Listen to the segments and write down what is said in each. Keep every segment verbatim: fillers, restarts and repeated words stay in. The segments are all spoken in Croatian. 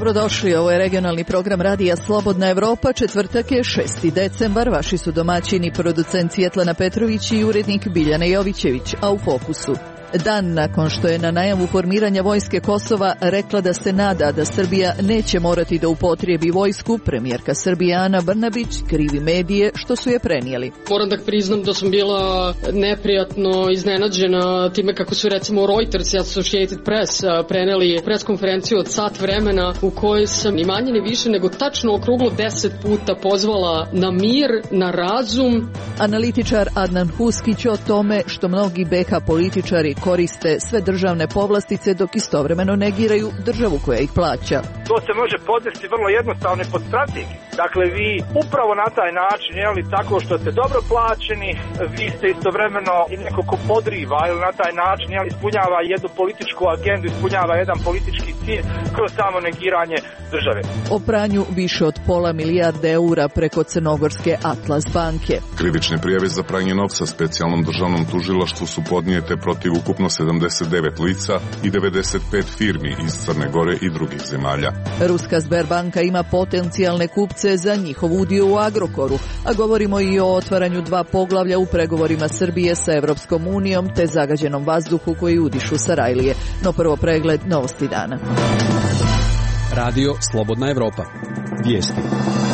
Dobrodošli, ovo je regionalni program Radija Slobodna Evropa, četvrtak je šesti decembar, vaši su domaćini, producent Svjetlana Petrović i urednik Biljana Jovićević, a u fokusu. Dan nakon što je na najavu formiranja vojske Kosova rekla da se nada da Srbija neće morati da upotrijebi vojsku, premijerka Srbije Ana Brnabić krivi medije što su je prenijeli. Moram da priznam da sam bila neprijatno iznenađena time kako su recimo Reuters i Associated Press preneli pres konferenciju od sat vremena u kojoj sam ni manje ni više nego tačno okruglo deset puta pozvala na mir, na razum. Analitičar Adnan Huskić o tome što mnogi be ha političari koriste sve državne povlastice dok istovremeno negiraju državu koja ih plaća. To se može podvesti vrlo jednostavno pod strategiju. Dakle, vi upravo na taj način, jeli, tako što ste dobro plaćeni, vi ste istovremeno i neko ko podriva, ili na taj način, jeli, ispunjava jednu političku agendu, ispunjava jedan politički cilj kroz samo negiranje države. O pranju više od pola milijarde eura preko crnogorske Atlas banke. Krivične prijave za pranje novca specijalnom državnom tužilaštvu su podnijete protiv ukupno sedamdeset devet lica i devedeset pet firmi iz Crne Gore i drugih zemalja. Ruska Sberbanka ima potencijalne kupce za njihov udio u Agrokoru, a govorimo i o otvaranju dva poglavlja u pregovorima Srbije sa Evropskom unijom te zagađenom vazduhu koji udišu Sarajlije. No prvo pregled novosti dana. Radio Slobodna Evropa. Vijesti.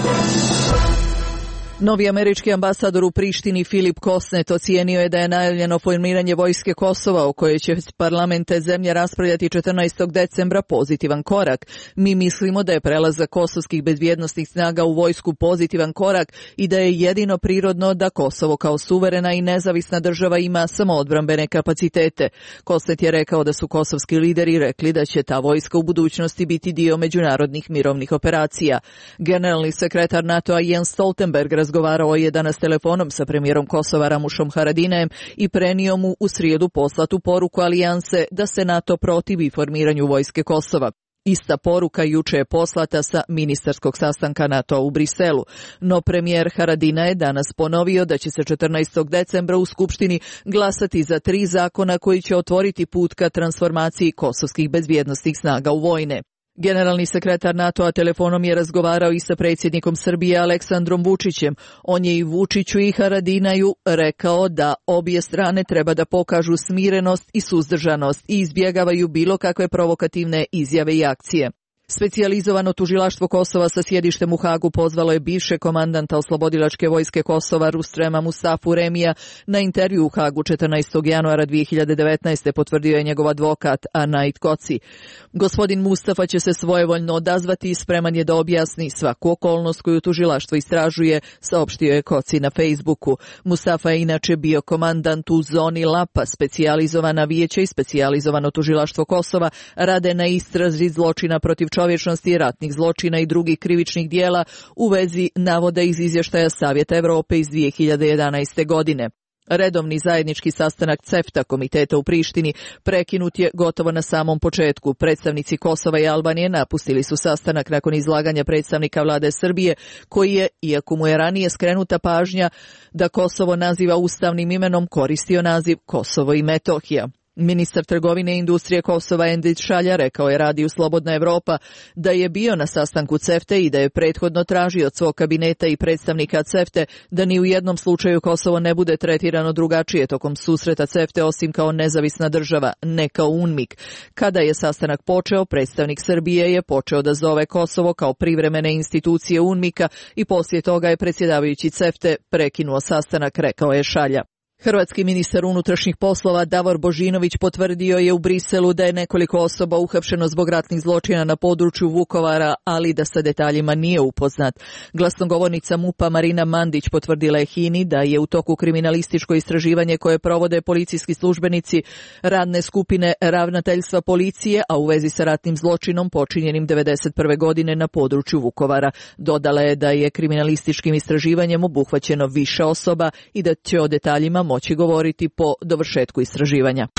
Novi američki ambasador u Prištini Filip Kosnet ocijenio je da je najavljeno formiranje vojske Kosova o kojoj će parlament te zemlje raspravljati četrnaestog decembra pozitivan korak. Mi mislimo da je prelazak kosovskih bezbjednosnih snaga u vojsku pozitivan korak i da je jedino prirodno da Kosovo kao suverena i nezavisna država ima samoodbrambene kapacitete. Kosnet je rekao da su kosovski lideri rekli da će ta vojska u budućnosti biti dio međunarodnih mirovnih operacija. Generalni sekretar NATO-a Jens Stoltenberg razgovarao je danas telefonom sa premijerom Kosova Ramušom Haradinajem i prenio mu u srijedu poslatu poruku alijanse da se NATO protivi formiranju vojske Kosova. Ista poruka juče je poslata sa ministarskog sastanka NATO u Briselu, no premijer Haradina je danas ponovio da će se četrnaestog decembra u Skupštini glasati za tri zakona koji će otvoriti put ka transformaciji kosovskih bezbjednosnih snaga u vojne. Generalni sekretar NATO-a telefonom je razgovarao i sa predsjednikom Srbije Aleksandrom Vučićem. On je i Vučiću i Haradinaju rekao da obje strane treba da pokažu smirenost i suzdržanost i izbjegavaju bilo kakve provokativne izjave i akcije. Specijalizovano tužilaštvo Kosova sa sjedištem u Hagu pozvalo je bivše komandanta oslobodilačke vojske Kosova Rustrema Mustafu Remija na intervju u Hagu četrnaestog januara dvije hiljade devetnaeste. Potvrdio je njegov advokat Anait Koci. Gospodin Mustafa će se svojevoljno odazvati i spreman je da objasni svaku okolnost koju tužilaštvo istražuje, saopštio je Koci na Facebooku. Mustafa je inače bio komandant u zoni Lapa. Specijalizovana vijeća i specijalizovano tužilaštvo Kosova rade na istrazi zločina protiv čovječnosti i ratnih zločina i drugih krivičnih dijela u vezi navoda iz izvještaja Savjeta Evrope iz dvije hiljade jedanaeste. godine. Redovni zajednički sastanak CEFTA komiteta u Prištini prekinut je gotovo na samom početku. Predstavnici Kosova i Albanije napustili su sastanak nakon izlaganja predstavnika vlade Srbije, koji je, iako mu je ranije skrenuta pažnja da Kosovo naziva ustavnim imenom, koristio naziv Kosovo i Metohija. Ministar trgovine i industrije Kosova Endit Šalja rekao je Radiju Slobodna Evropa da je bio na sastanku CEFTE i da je prethodno tražio od svog kabineta i predstavnika CEFTE da ni u jednom slučaju Kosovo ne bude tretirano drugačije tokom susreta CEFTE osim kao nezavisna država, ne kao UNMIK. Kada je sastanak počeo, predstavnik Srbije je počeo da zove Kosovo kao privremene institucije UNMIK-a i poslije toga je predsjedavajući CEFTE prekinuo sastanak, rekao je Šalja. Hrvatski ministar unutrašnjih poslova Davor Božinović potvrdio je u Briselu da je nekoliko osoba uhapšeno zbog ratnih zločina na području Vukovara, ali da sa detaljima nije upoznat. Glasnogovornica MUP-a Marina Mandić potvrdila je HINA-i da je u toku kriminalističko istraživanje koje provode policijski službenici radne skupine ravnateljstva policije, a u vezi sa ratnim zločinom počinjenim devedeset prve. godine na području Vukovara. Dodala je da je kriminalističkim istraživanjem obuhvaćeno više osoba i da će o detaljima moći govoriti po dovršetku istraživanja.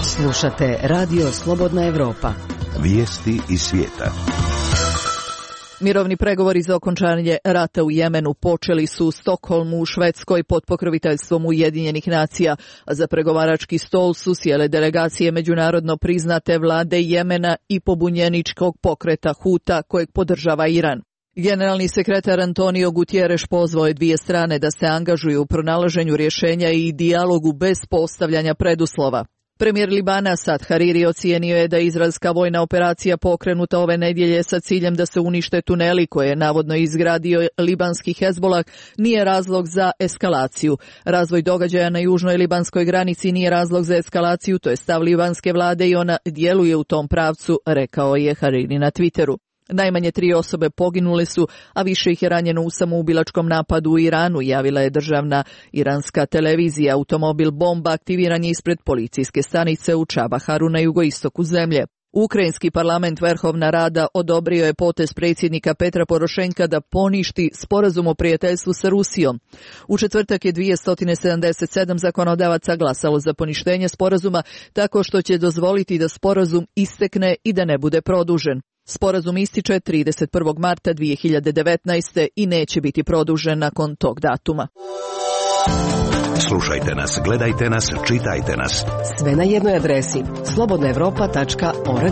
Slušate Radio Slobodna Evropa. Vijesti iz svijeta. Mirovni pregovori za okončanje rata u Jemenu počeli su u Stokholmu u Švedskoj pod pokroviteljstvom Ujedinjenih nacija, a za pregovarački stol su sjele delegacije međunarodno priznate vlade Jemena i pobunjeničkog pokreta Huta kojeg podržava Iran. Generalni sekretar Antonio Gutierrez pozvao je dvije strane da se angažuju u pronalaženju rješenja i dijalogu bez postavljanja preduslova. Premijer Libana Sad Hariri ocijenio je da je izraelska vojna operacija pokrenuta ove nedjelje sa ciljem da se unište tuneli koje je navodno izgradio libanski Hezbolah nije razlog za eskalaciju. Razvoj događaja na južnoj libanskoj granici nije razlog za eskalaciju, to je stav libanske vlade i ona djeluje u tom pravcu, rekao je Hariri na Twitteru. Najmanje tri osobe poginule su, a više ih je ranjeno u samoubilačkom napadu u Iranu, javila je državna iranska televizija. Automobil bomba aktiviran je ispred policijske stanice u Čabaharu na jugoistoku zemlje. Ukrajinski parlament Verhovna Rada odobrio je potez predsjednika Petra Porošenka da poništi sporazum o prijateljstvu sa Rusijom. U četvrtak je dvjesto sedamdeset sedam zakonodavaca glasalo za poništenje sporazuma tako što će dozvoliti da sporazum istekne i da ne bude produžen. Sporazum ističe trideset prvog marta dvije hiljade devetnaeste. i neće biti produžen nakon tog datuma. Slušajte nas, gledajte nas, čitajte nas. Sve na jednoj adresi slobodna evropa tačka org.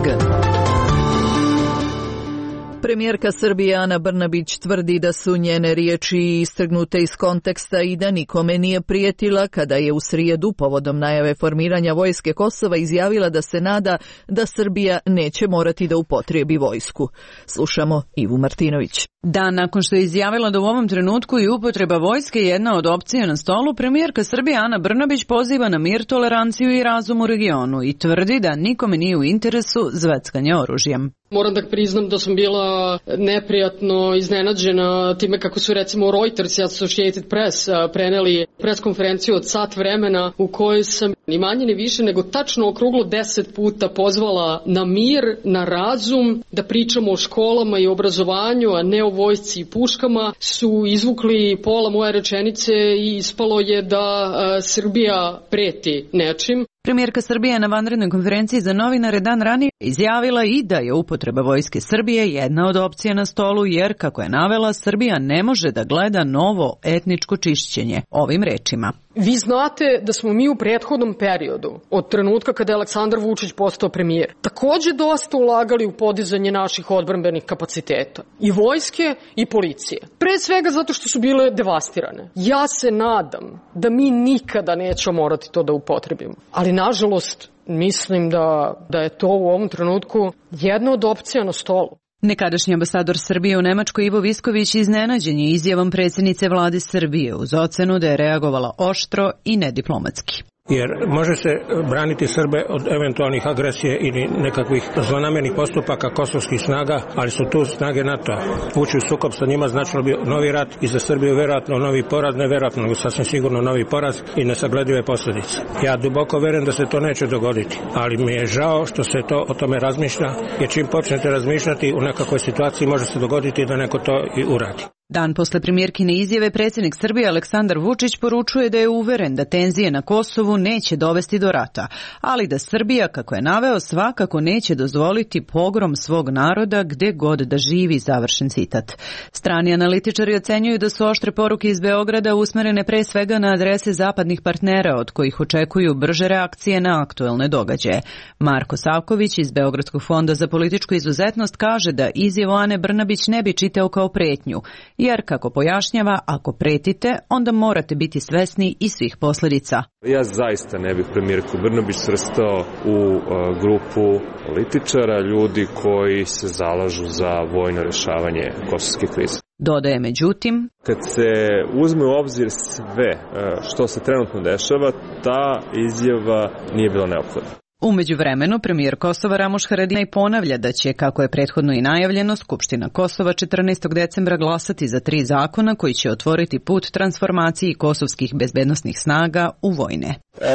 Premijerka Srbije Ana Brnabić tvrdi da su njene riječi istrgnute iz konteksta i da nikome nije prijetila kada je u srijedu povodom najave formiranja vojske Kosova izjavila da se nada da Srbija neće morati da upotrijebi vojsku. Slušamo Ivu Martinović. Dan nakon što je izjavila da u ovom trenutku i upotreba vojske jedna od opcija na stolu, premijerka Srbije Ana Brnabić poziva na mir, toleranciju i razum u regionu i tvrdi da nikome nije u interesu zveckanje oružjem. Moram da priznam da sam bila neprijatno iznenađena time kako su recimo Reuters i Associated Press preneli preskonferenciju od sat vremena u kojoj sam ni manje ni više nego tačno okruglo deset puta pozvala na mir, na razum, da pričamo o školama i obrazovanju, a ne o vojsci i puškama, su izvukli pola moje rečenice i ispalo je da a, Srbija preti nečim. Premijerka Srbije na vanrednoj konferenciji za novinare dan ranije izjavila i da je upotreba vojske Srbije jedna od opcija na stolu jer, kako je navela, Srbija ne može da gleda novo etničko čišćenje. Ovim rečima. Vi znate da smo mi u prethodnom periodu, od trenutka kada je Aleksandar Vučić postao premijer, takođe dosta ulagali u podizanje naših odbrambenih kapaciteta. I vojske i policije. Pre svega zato što su bile devastirane. Ja se nadam da mi nikada nećemo morati to da upotrebimo. Ali nažalost, mislim da, da je to u ovom trenutku jedna od opcija na stolu. Nekadašnji ambasador Srbije u Nemačkoj Ivo Visković iznenađen je izjavom predsjednice vlade Srbije uz ocenu da je reagovala oštro i nediplomatski. Jer može se braniti Srbe od eventualnih agresije ili nekakvih zlonamernih postupaka kosovskih snaga, ali su tu snage NATO-a. Ući u sukob sa njima značilo bi novi rat i za Srbiju verovatno novi poraz, ne verovatno, nego sasvim sigurno novi poraz i nesagledive posljedice. Ja duboko verujem da se to neće dogoditi, ali mi je žao što se to o tome razmišlja, jer čim počnete razmišljati u nekakvoj situaciji može se dogoditi da neko to i uradi. Dan posle premijerkine izjave predsjednik Srbije Aleksandar Vučić poručuje da je uveren da tenzije na Kosovu neće dovesti do rata, ali da Srbija, kako je naveo, svakako neće dozvoliti pogrom svog naroda gde god da živi, završen citat. Strani analitičari ocenjuju da su oštre poruke iz Beograda usmerene pre svega na adrese zapadnih partnera od kojih očekuju brže reakcije na aktuelne događaje. Marko Savković iz Beogradskog fonda za političku izuzetnost kaže da izjavu Ane Brnabić ne bi čitao kao pretnju, jer, kako pojašnjava, ako pretite, onda morate biti svesni i svih posljedica. Ja zaista ne bih premijerku Brnabić svrstao u uh, grupu političara, ljudi koji se zalažu za vojno rješavanje kosovske krize. Dodaje međutim, kad se uzme u obzir sve uh, što se trenutno dešava, ta izjava nije bila neophodna. U međuvremenu, premijer Kosova Ramuš Haradinaj ponavlja da će, kako je prethodno i najavljeno, Skupština Kosova četrnaestog decembra glasati za tri zakona koji će otvoriti put transformaciji kosovskih bezbednosnih snaga u vojne.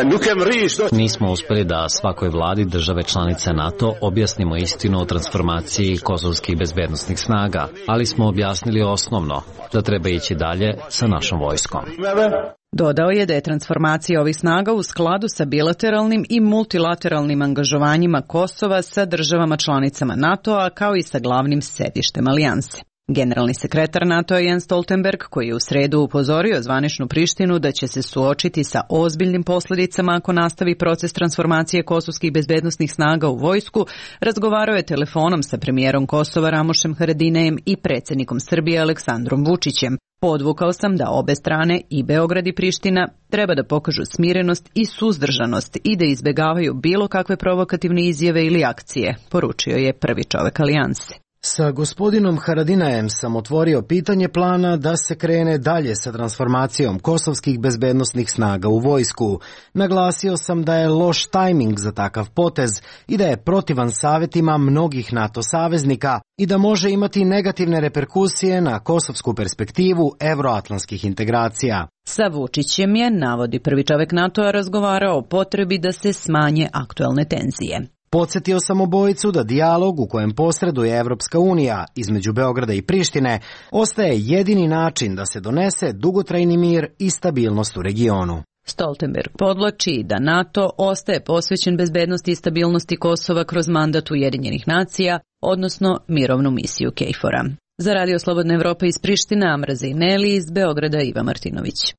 Nismo uspjeli da svakoj vladi države članice NATO objasnimo istinu o transformaciji kosovskih bezbednosnih snaga, ali smo objasnili osnovno, da treba ići dalje sa našom vojskom. Dodao je da je transformacija ovih snaga u skladu sa bilateralnim i multilateralnim angažovanjima Kosova sa državama članicama NATO-a kao i sa glavnim sedištem alijanse. Generalni sekretar NATO Jens Stoltenberg, koji je u sredu upozorio zvaničnu Prištinu da će se suočiti sa ozbiljnim posljedicama ako nastavi proces transformacije kosovskih bezbednosnih snaga u vojsku, razgovarao je telefonom sa premijerom Kosova Ramošem Haradinajem i predsjednikom Srbije Aleksandrom Vučićem. Podvukao sam da obe strane, i Beograd i Priština, treba da pokažu smirenost i suzdržanost i da izbjegavaju bilo kakve provokativne izjave ili akcije, poručio je prvi čovek alijanse. Sa gospodinom Haradinajem sam otvorio pitanje plana da se krene dalje sa transformacijom kosovskih bezbednosnih snaga u vojsku. Naglasio sam da je loš tajming za takav potez i da je protivan savjetima mnogih NATO saveznika i da može imati negativne reperkusije na kosovsku perspektivu evroatlantskih integracija. Sa Vučićem je, navodi prvi čovek NATO-a, razgovarao o potrebi da se smanje aktuelne tenzije. Podsjetio sam obojicu da dijalog u kojem posreduje Evropska unija između Beograda i Prištine ostaje jedini način da se donese dugotrajni mir i stabilnost u regionu. Stoltenberg podvlači da NATO ostaje posvećen bezbednosti i stabilnosti Kosova kroz mandat Ujedinjenih nacija, odnosno mirovnu misiju KFOR-a. Za Radio Slobodna Evropa iz Prištine, Amraze i Neli, iz Beograda Iva Martinović.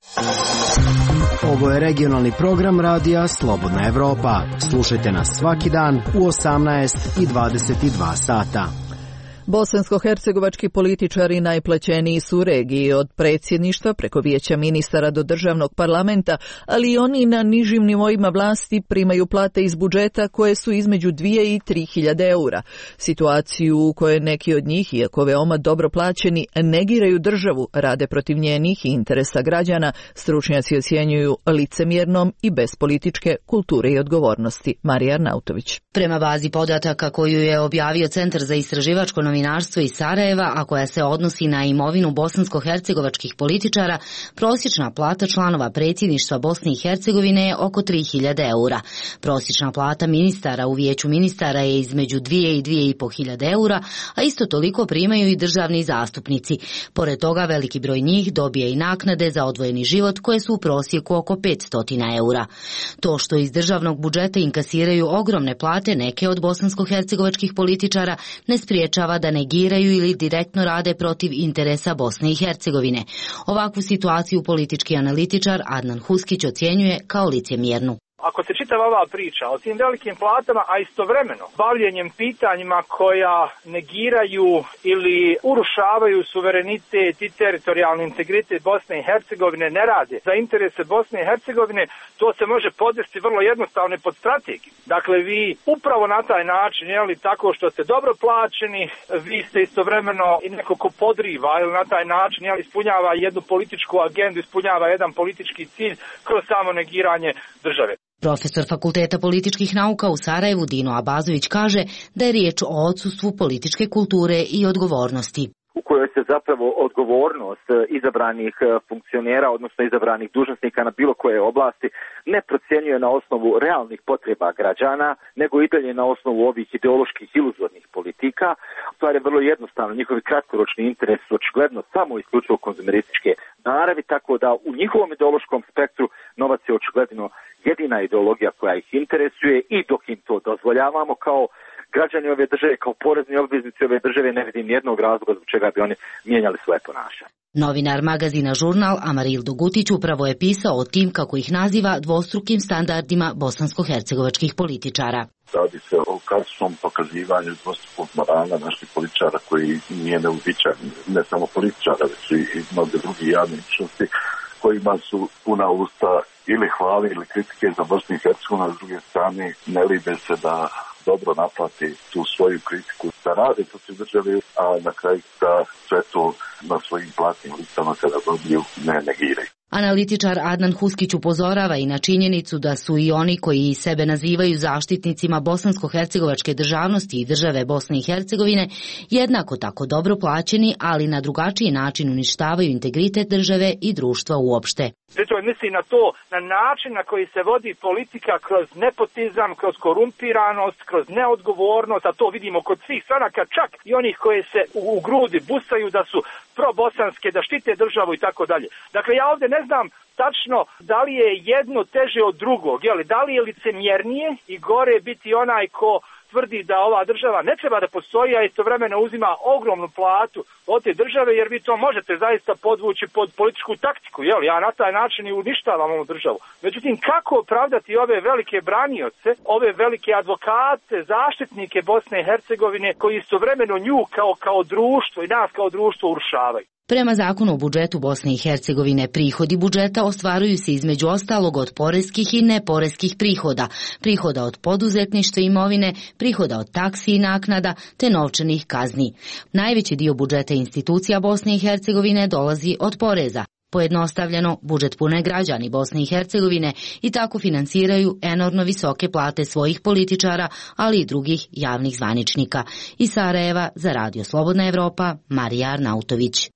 Ovo je regionalni program radija Slobodna Evropa. Slušajte nas svaki dan u osamnaest i dvadeset dva sata. Bosansko-hercegovački političari najplaćeniji su u regiji, od predsjedništva preko vijeća ministara do državnog parlamenta, ali i oni na nižim nivoima vlasti primaju plate iz budžeta koje su između dvije i tri hiljade eura. Situaciju u kojoj neki od njih, iako veoma dobro plaćeni, negiraju državu, rade protiv njenih i interesa građana, stručnjaci ocjenjuju licemjernom i bez političke kulture i odgovornosti. Marija Arnautović. Prema bazi podataka koju je objavio Centar za istraživačko novinarstvo iz Sarajeva, a koja se odnosi na imovinu bosansko-hercegovačkih političara, prosječna plata članova predsjedništva Bosne i Hercegovine je oko tri hiljade eura. Prosječna plata ministara u vijeću ministara je između dvije i dvije i po hiljade eura, a isto toliko primaju i državni zastupnici. Pored toga, veliki broj njih dobije i naknade za odvojeni život koje su u prosjeku oko petsto eura. To što iz državnog budžeta inkasiraju ogromne plate neke od bosansko-hercegovačkih političara ne spriječava da negiraju ili direktno rade protiv interesa Bosne i Hercegovine. Ovakvu situaciju politički analitičar Adnan Huskić ocjenjuje kao licemjernu. Ako se čitava ova priča o tim velikim platama, a istovremeno bavljenjem pitanjima koja negiraju ili urušavaju suverenitet i teritorijalni integritet Bosne i Hercegovine, ne rade za interese Bosne i Hercegovine, to se može podvesti vrlo jednostavno pod strategiju. Dakle, vi upravo na taj način, jeli, tako što ste dobro plaćeni, vi ste istovremeno i neko ko podriva, ili na taj način, jeli, ispunjava jednu političku agendu, ispunjava jedan politički cilj kroz samo negiranje države. Profesor Fakulteta političkih nauka u Sarajevu Dino Abazović kaže da je riječ o odsustvu političke kulture i odgovornosti. U kojoj se zapravo odgovornost izabranih funkcionera, odnosno izabranih dužnosnika na bilo koje oblasti ne procjenjuje na osnovu realnih potreba građana, nego i dalje na osnovu ovih ideoloških iluzornih politika. Stvar je vrlo jednostavno, njihovi kratkoročni interes su očigledno samo isključivo konzumerističke naravi, tako da u njihovom ideološkom spektru novac je očigledno jedina ideologija koja ih interesuje i dok im to dozvoljavamo kao građani ove države, kao porezni obveznici ove države, ne vidim jednog razloga zbog čega bi oni mijenjali svoje ponašanje. Novinar magazina Žurnal Amaril Dugutić upravo je pisao o tim, kako ih naziva, dvostrukim standardima bosansko-hercegovačkih političara. Radi se o klasičnom pokazivanju dvostrukog morala naših političara koji nije neuobičajen, ne samo političara, već i mnoge drugi javne ličnosti kojima su puna usta ili hvale ili kritike za Bosnu i Hercegovinu, a s druge strane ne libe se da dobro naplati tu svoju kritiku, da rade protiv države, a na kraju da sve to na svojim platnim listama kada dobiju ne negiraju. Analitičar Adnan Huskić upozorava i na činjenicu da su i oni koji sebe nazivaju zaštitnicima bosansko-hercegovačke državnosti i države Bosne i Hercegovine jednako tako dobro plaćeni, ali na drugačiji način uništavaju integritet države i društva uopšte. Pritom misli na to, na način na koji se vodi politika kroz nepotizam, kroz korumpiranost, kroz neodgovornost, a to vidimo kod svih stranaka, čak i onih koje se u, u grudi busaju da su probosanske, da štite državu i tako dalje. Dakle, ja ovdje ne znam tačno da li je jedno teže od drugog, jeli, da li je licemjernije i gore biti onaj ko tvrdi da ova država ne treba da postoji, a istovremeno uzima ogromnu platu od te države, jer vi to možete zaista podvući pod političku taktiku, jel? Ja na taj način i uništavam ovu državu. Međutim, kako opravdati ove velike branioce, ove velike advokate, zaštitnike Bosne i Hercegovine, koji istovremeno nju kao, kao društvo i nas kao društvo urušavaju? Prema zakonu o budžetu Bosne i Hercegovine, prihodi budžeta ostvaruju se između ostalog od poreskih i neporeskih prihoda, prihoda od poduzetništva i imovine, prihoda od taksi i naknada, te novčanih kazni. Najveći dio budžeta institucija Bosne i Hercegovine dolazi od poreza. Pojednostavljeno, budžet pune građani Bosne i Hercegovine i tako finansiraju enormno visoke plate svojih političara, ali i drugih javnih zvaničnika. Iz Sarajeva za Radio Slobodna Evropa, Marija Arnautović.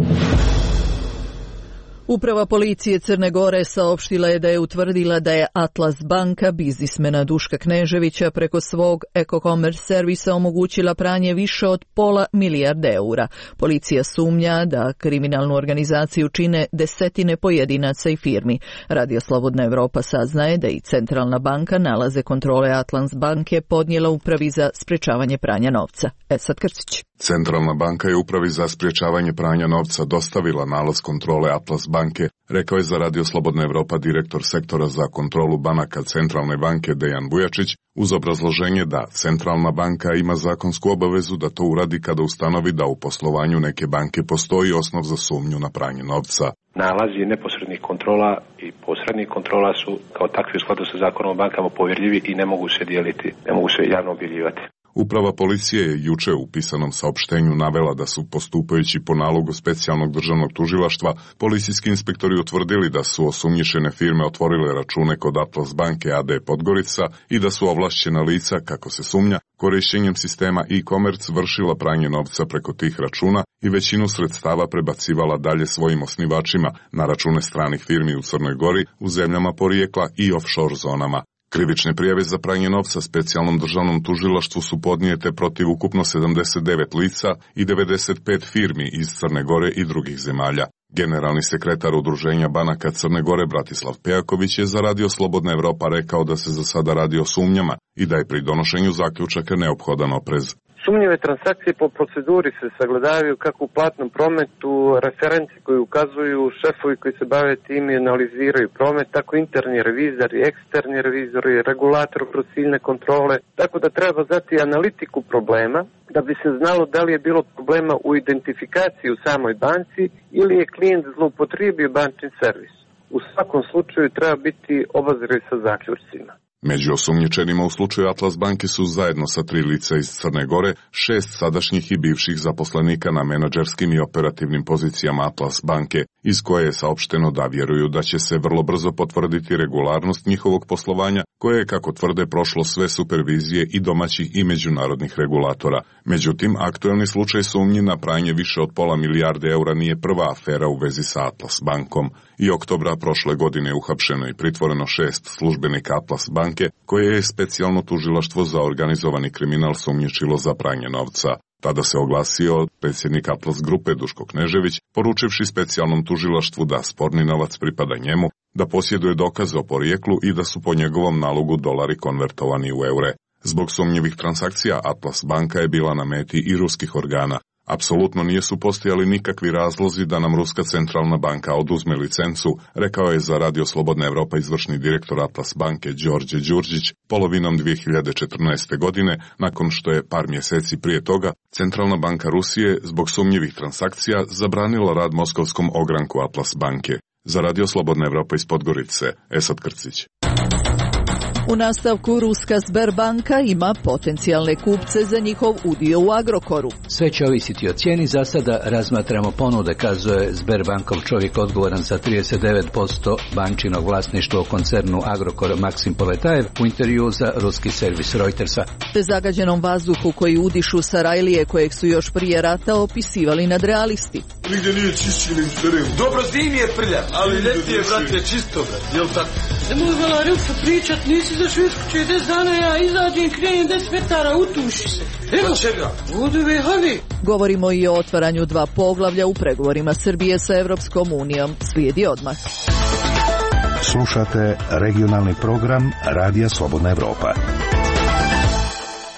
Uprava policije Crne Gore saopštila je da je utvrdila da je Atlas banka biznismena Duška Kneževića preko svog e-commerce servisa omogućila pranje više od pola milijarde eura. Policija sumnja da kriminalnu organizaciju čine desetine pojedinaca i firmi. Radio Slobodna Evropa saznaje da i Centralna banka nalaze kontrole Atlas banke podnijela upravi za sprečavanje pranja novca. Esad Krcić. Centralna banka je upravi za sprječavanje pranja novca dostavila nalaz kontrole Atlas banke, rekao je za Radio Slobodna Evropa direktor sektora za kontrolu banaka Centralne banke Dejan Bujačić, uz obrazloženje da Centralna banka ima zakonsku obavezu da to uradi kada ustanovi da u poslovanju neke banke postoji osnov za sumnju na pranje novca. Nalazi neposrednih kontrola i posrednih kontrola su kao takvi u skladu sa zakonom o bankama povjerljivi i ne mogu se dijeliti, ne mogu se javno objavljivati. Uprava policije je juče u pisanom saopštenju navela da su, postupajući po nalogu specijalnog državnog tužilaštva, policijski inspektori utvrdili da su osumnjičene firme otvorile račune kod Atlas banke a d Podgorica i da su ovlašćena lica, kako se sumnja, korišćenjem sistema e-commerce vršila pranje novca preko tih računa i većinu sredstava prebacivala dalje svojim osnivačima na račune stranih firmi u Crnoj Gori, u zemljama porijekla i offshore zonama. Krivične prijave za pranje novca specijalnom državnom tužilaštvu su podnijete protiv ukupno sedamdeset devet lica i devedeset pet firmi iz Crne Gore i drugih zemalja. Generalni sekretar Udruženja banaka Crne Gore Bratislav Pejaković je za Radio Slobodna Evropa rekao da se za sada radi o sumnjama i da je pri donošenju zaključaka neophodan oprez. Sumnjive transakcije po proceduri se sagledavaju kako u platnom prometu, referenci koji ukazuju, šefovi koji se bave tim i analiziraju promet, tako interni revizori, eksterni revizori, regulator kroz ciljne kontrole, tako da treba znati analitiku problema da bi se znalo da li je bilo problema u identifikaciji u samoj banci ili je klijent zloupotrijebio bančni servis. U svakom slučaju treba biti obazriv sa zaključcima. Među osumnjičenima u slučaju Atlas banke su zajedno sa tri lica iz Crne Gore, šest sadašnjih i bivših zaposlenika na menadžerskim i operativnim pozicijama Atlas banke, iz koje je saopšteno da vjeruju da će se vrlo brzo potvrditi regularnost njihovog poslovanja, koje je, kako tvrde, prošlo sve supervizije i domaćih i međunarodnih regulatora. Međutim, aktuelni slučaj sumnji na pranje više od pola milijarde eura nije prva afera u vezi sa Atlas bankom. I oktobra prošle godine je uhapšeno i pritvoreno šest službenika Atlas banke, koje je specijalno tužilaštvo za organizovani kriminal sumnjičilo za pranje novca. Tada se oglasio predsjednik Atlas grupe Duško Knežević, poručivši specijalnom tužilaštvu da sporni novac pripada njemu, da posjeduje dokaze o porijeklu i da su po njegovom nalogu dolari konvertovani u eure. Zbog sumnjivih transakcija Atlas banka je bila na meti i ruskih organa. Apsolutno nisu postojali nikakvi razlozi da nam Ruska centralna banka oduzme licencu, rekao je za Radio Slobodna Evropa izvršni direktor Atlas banke Đorđe Đurđić polovinom dvije hiljade četrnaeste. godine, nakon što je par mjeseci prije toga Centralna banka Rusije zbog sumnjivih transakcija zabranila rad moskovskom ogranku Atlas banke. Za Radio Slobodna Evropa iz Podgorice, Esad Krcić. U nastavku Ruska Sberbanka ima potencijalne kupce za njihov udio u Agrokoru. Sve će ovisiti o cijeni, za sada razmatramo ponude, kazuje Sberbankov čovjek odgovoran za trideset devet posto bančinog vlasništva u koncernu Agrokor Maksim Povetajev u intervju za ruski servis Reutersa. Te zagađenom vazduhu koji udišu Sarajlije kojeg su još prije rata opisivali nadrealisti. Nigdje nije čišći nego terenu. Dobro, zim je prljav, ali ljeti je, brate, čisto, brate, jel tako? Ne mogu vala Ruksa pričat, nisi za Švedsku će des dana, ja izađem, krenem deset metara, utuši se. Evo, za čega? Vodove, havi. Govorimo i o otvaranju dva poglavlja u pregovorima Srbije sa Evropskom unijom. Slijedi odmah. Slušate regionalni program Radija Slobodna Evropa.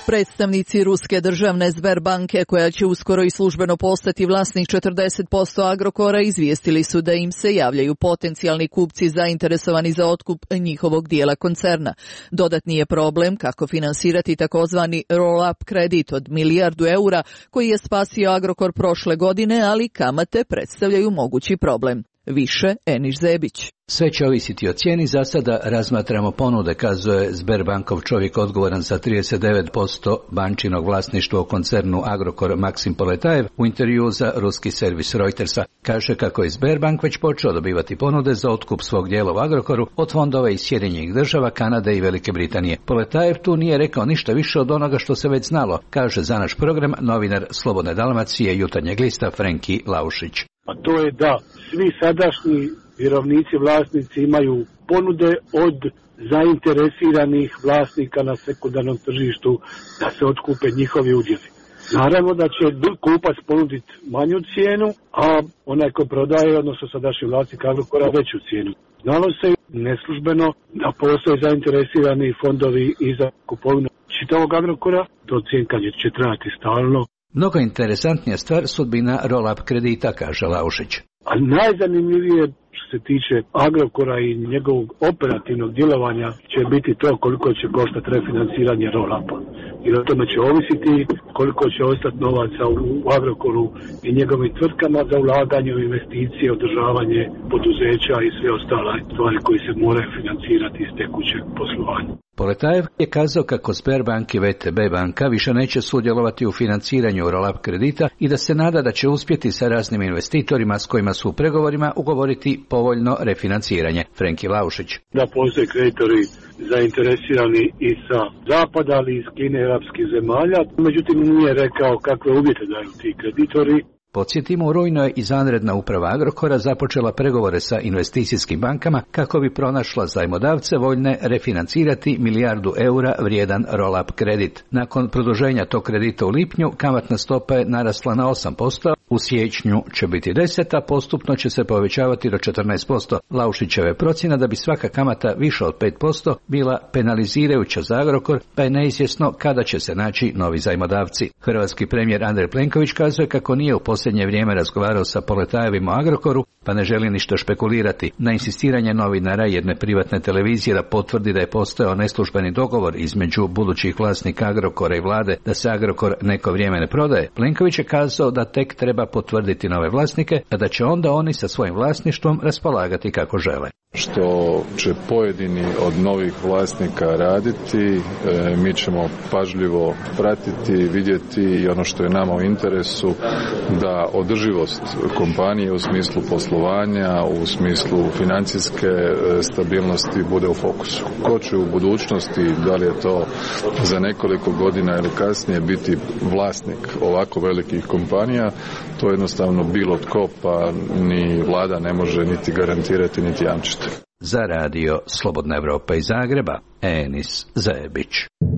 Predstavnici ruske državne Sberbanke, koja će uskoro i službeno postati vlasnik četrdeset posto Agrokora, izvijestili su da im se javljaju potencijalni kupci zainteresovani za otkup njihovog dijela koncerna. Dodatni je problem kako finansirati takozvani roll-up kredit od milijardu eura koji je spasio Agrokor prošle godine, ali kamate predstavljaju mogući problem. Više Eniš Zebić. Sve će ovisiti o cijeni, za sada razmatramo ponude, kazuje Sberbankov čovjek odgovoran za trideset devet posto bančinog vlasništva u koncernu Agrokor Maksim Poletajev u intervjuu za ruski servis Reutersa. Kaže kako je Sberbank već počeo dobivati ponude za otkup svog dijela u Agrokoru od fondova iz Sjedinjenih država, Kanade i Velike Britanije. Poletajev tu nije rekao ništa više od onoga što se već znalo, kaže za naš program novinar Slobodne Dalmacije Jutarnjeg lista Frenki Laušić. A to je da svi sadašnji vjerovnici, vlasnici imaju ponude od zainteresiranih vlasnika na sekundarnom tržištu da se otkupe njihovi udjeli. Naravno da će kupac ponuditi manju cijenu, a onaj ko prodaje, odnosno sadašnji vlasnik Agrokora, veću cijenu. Znalo se neslužbeno da postoje zainteresirani fondovi i za kupovinu čitavog Agrokora, to cjenkanje će trajati stalno. Mnogo interesantnija stvar sudbina roll-up kredita, kaže Laušić. A najzanimljivije što se tiče Agrokora i njegovog operativnog djelovanja će biti to koliko će koštati refinanciranje roll-upa. I o tome će ovisiti koliko će ostati novaca u Agrokoru i njegovim tvrtkama za ulaganje u investicije, održavanje poduzeća i sve ostale stvari koje se moraju financirati iz tekućeg poslovanja. Poletajev je kazao kako Sberbank i V T B banka više neće sudjelovati u financiranju roll-up kredita i da se nada da će uspjeti sa raznim investitorima s kojima su u pregovorima ugovoriti povoljno refinanciranje. Frenki Laušić. Da postoje kreditori zainteresirani i sa zapada, ali i iz Kine i arapskih zemalja, međutim nije rekao kakve uvjete daju ti kreditori. Podsjetimo, u rujnu je izvanredna uprava Agrokora započela pregovore sa investicijskim bankama kako bi pronašla zajmodavce voljne refinancirati milijardu eura vrijedan roll-up kredit. Nakon produženja tog kredita u lipnju, kamatna stopa je narasla na osam posto, u siječnju će biti deset, a postupno će se povećavati do četrnaest posto. Laušićeva je procjena da bi svaka kamata više od pet posto bila penalizirajuća za Agrokor, pa je neizvjesno kada će se naći novi zajmodavci. Hrvatski premijer Andrej Plenković kazuje kako nije u posljednje vrijeme razgovarao sa Poletajevima o Agrokoru, pa ne želi ništa špekulirati. Na insistiranje novinara jedne privatne televizije da potvrdi da je postojao neslužbeni dogovor između budućih vlasnika Agrokora i vlade da se Agrokor neko vrijeme ne prodaje, Plenković je kazao da tek treba potvrditi nove vlasnike, a da će onda oni sa svojim vlasništvom raspolagati kako žele. Što će pojedini od novih vlasnika raditi, e, mi ćemo pažljivo pratiti, vidjeti i ono što je nama u interesu da održivost kompanije u smislu poslovanja, u smislu financijske stabilnosti bude u fokusu. Ko će u budućnosti, da li je to za nekoliko godina ili kasnije, biti vlasnik ovako velikih kompanija, to jednostavno bilo tko, pa ni vlada ne može niti garantirati, niti jamčiti. Za radio Slobodna Evropa iz Zagreba, Enis Zebić.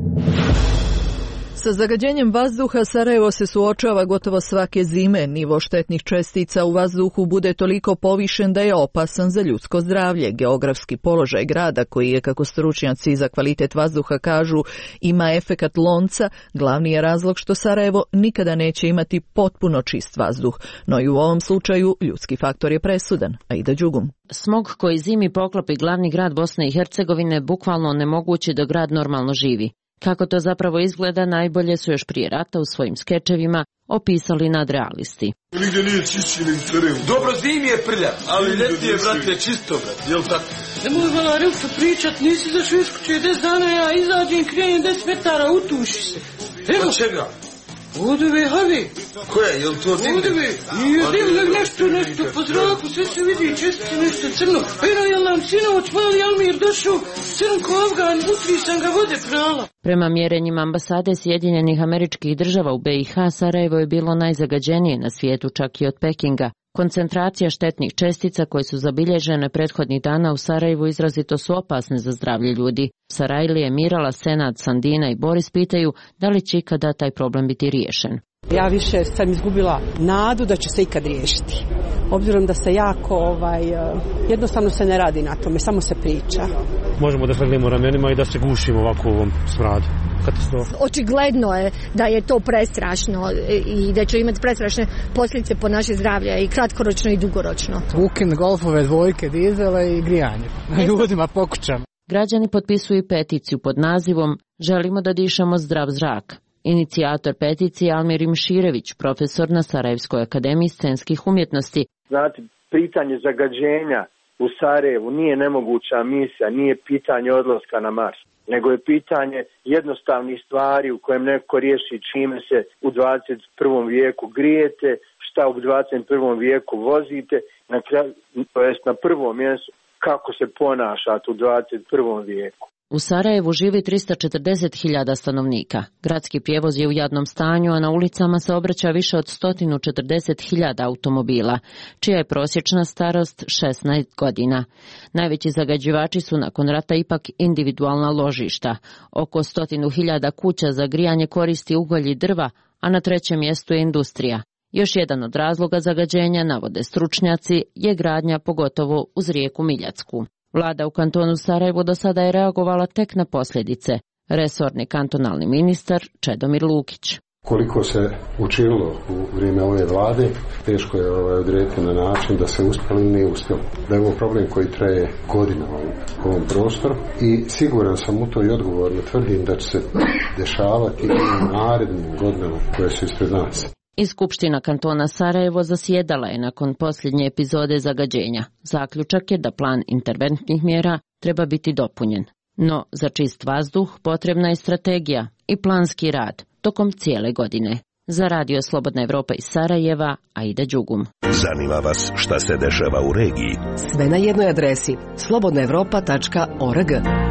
Sa zagađenjem vazduha Sarajevo se suočava gotovo svake zime. Nivo štetnih čestica u vazduhu bude toliko povišen da je opasan za ljudsko zdravlje. Geografski položaj grada, koji je, kako stručnjaci za kvalitet vazduha kažu, ima efekat lonca, glavni je razlog što Sarajevo nikada neće imati potpuno čist vazduh. No i u ovom slučaju ljudski faktor je presudan. Aida Đugum. Smog koji zimi poklopi glavni grad Bosne i Hercegovine bukvalno onemogući da grad normalno živi. Kako to zapravo izgleda, najbolje su još prije rata u svojim skečevima opisali nadrealisti. Nigdje nije čišći ni crven. Dobro, zimi je prljav, ali ljeti je, brate, čisto, brate, jel tako? Nemoj vala Rilsa pričat, nisi za švišku čuje des dana, ja izađem, krenem des metara, utuši se. Evo. Pa čega? Udove, havi. Koje, jel to dimne? Udove, nije dimne, nešto, nešto, po zraku, sve se vidi, čestice, nešto crno. Eno, jel nam sinoć, mali Almir došao, crn ko Afgan, utri sam ga vode prala. Prema mjerenjima ambasade Sjedinjenih Američkih Država u B i H, Sarajevo je bilo najzagađenije na svijetu, čak i od Pekinga. Koncentracija štetnih čestica koje su zabilježene prethodnih dana u Sarajevu izrazito su opasne za zdravlje ljudi. Sarajlije, Mirala, Senad, Sandina i Boris pitaju da li će ikada taj problem biti riješen. Ja više sam izgubila nadu da će se ikad riješiti. Obzirom da se jako, ovaj, jednostavno se ne radi na tome, samo se priča. Možemo da sledimo ramenima i da se gušimo ovako u ovom smradu. katastrofa. Očigledno je da je to prestrašno i da će imati prestrašne posljedice po naše zdravlje i kratkoročno i dugoročno. Ukin golfove, dvojke, dizele i grijanje. Ljudima po kućama. Građani potpisuju peticiju pod nazivom Želimo da dišemo zdrav zrak. Inicijator peticije Almir Imširević, profesor na Sarajevskoj akademiji scenskih umjetnosti. Znate, pitanje zagađenja u Sarajevu nije nemoguća misija, nije pitanje odlaska na Mars, nego je pitanje jednostavnih stvari u kojem neko riješi čime se u dvadeset prvom vijeku grijete, šta u dvadeset prvom vijeku vozite, na kraju, to jest na prvom mjestu kako se ponašate u dvadeset prvom vijeku. U Sarajevu živi tristo četrdeset hiljada stanovnika. Gradski prijevoz je u jadnom stanju, a na ulicama se obraća više od sto četrdeset hiljada automobila, čija je prosječna starost šesnaest godina. Najveći zagađivači su nakon rata ipak individualna ložišta. Oko sto hiljada kuća za grijanje koristi ugalj i drva, a na trećem mjestu je industrija. Još jedan od razloga zagađenja, navode stručnjaci, je gradnja pogotovo uz rijeku Miljacku. Vlada u kantonu Sarajevo do sada je reagovala tek na posljedice. Resorni kantonalni ministar Čedomir Lukić. Koliko se učinilo u vrijeme ove vlade, teško je ovaj odrediti na način da se uspjelo ili nije uspjelo. Da je ovo problem koji traje godinama u ovom prostoru i siguran sam u to i odgovorno tvrdim da će se dešavati i u narednim godinama koje su ispred nas. I Skupština kantona Sarajevo zasjedala je nakon posljednje epizode zagađenja. Zaključak je da plan interventnih mjera treba biti dopunjen. No, za čist vazduh potrebna je strategija i planski rad tokom cijele godine. Za Radio Slobodna Evropa iz Sarajeva, Aida Đugum. Zanima vas šta se dešava u regiji? Sve na jednoj adresi slobodna evropa tačka org.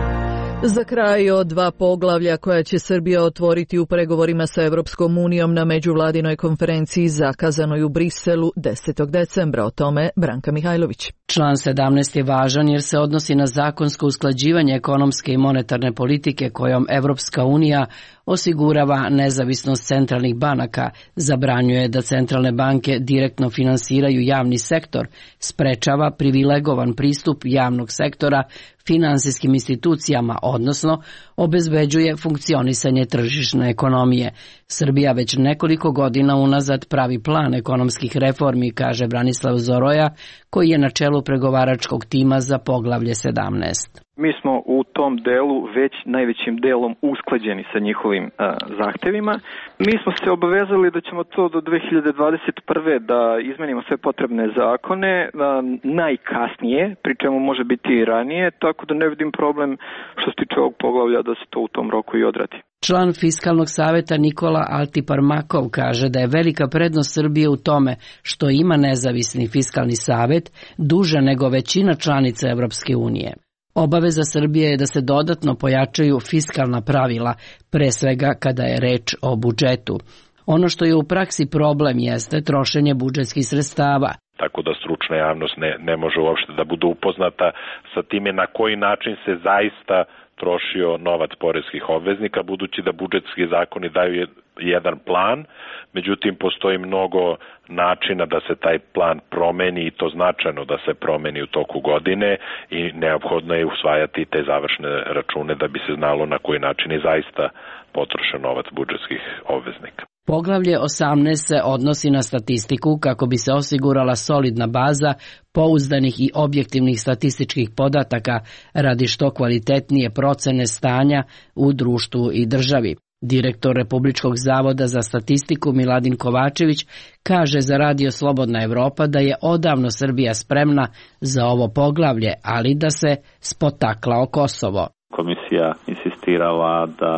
Za kraj od dva poglavlja koja će Srbija otvoriti u pregovorima sa Evropskom unijom na međuvladinoj konferenciji zakazanoj u Briselu desetog decembra. O tome Branka Mihajlović. Član sedamnaest je važan jer se odnosi na zakonsko usklađivanje ekonomske i monetarne politike kojom Evropska unija osigurava nezavisnost centralnih banaka, zabranjuje da centralne banke direktno finansiraju javni sektor, sprečava privilegovan pristup javnog sektora finansijskim institucijama, odnosno obezbeđuje funkcionisanje tržišne ekonomije. Srbija već nekoliko godina unazad pravi plan ekonomskih reformi, kaže Branislav Zoroja, koji je na čelu pregovaračkog tima za poglavlje sedamnaest. Mi smo u tom delu već najvećim delom usklađeni sa njihovim a, zahtevima. Mi smo se obavezali da ćemo to do dve hiljade dvadeset prve da izmenimo sve potrebne zakone, a, najkasnije, pri čemu može biti i ranije, tako da ne vidim problem što se tiče ovog poglavlja da se to u tom roku i odradi. Član Fiskalnog saveta Nikola Altiparmakov kaže da je velika prednost Srbije u tome što ima nezavisni fiskalni savet duže nego većina članica Evropske unije. Obaveza Srbije je da se dodatno pojačaju fiskalna pravila, pre svega kada je reč o budžetu. Ono što je u praksi problem jeste trošenje budžetskih sredstava. Tako da stručna javnost ne, ne može uopšte da bude upoznata sa time na koji način se zaista trošio novac poreskih obveznika, budući da budžetski zakoni daju jedan plan, međutim postoji mnogo načina da se taj plan promeni i to značajno da se promeni u toku godine i neophodno je usvajati te završne račune da bi se znalo na koji način je zaista potrošen novac budžetskih obveznika. Poglavlje osamnaest se odnosi na statistiku kako bi se osigurala solidna baza pouzdanih i objektivnih statističkih podataka radi što kvalitetnije procene stanja u društvu i državi. Direktor Republičkog zavoda za statistiku Miladin Kovačević kaže za Radio Slobodna Evropa da je odavno Srbija spremna za ovo poglavlje, ali da se spotakla Kosovo. Komisija insistirala da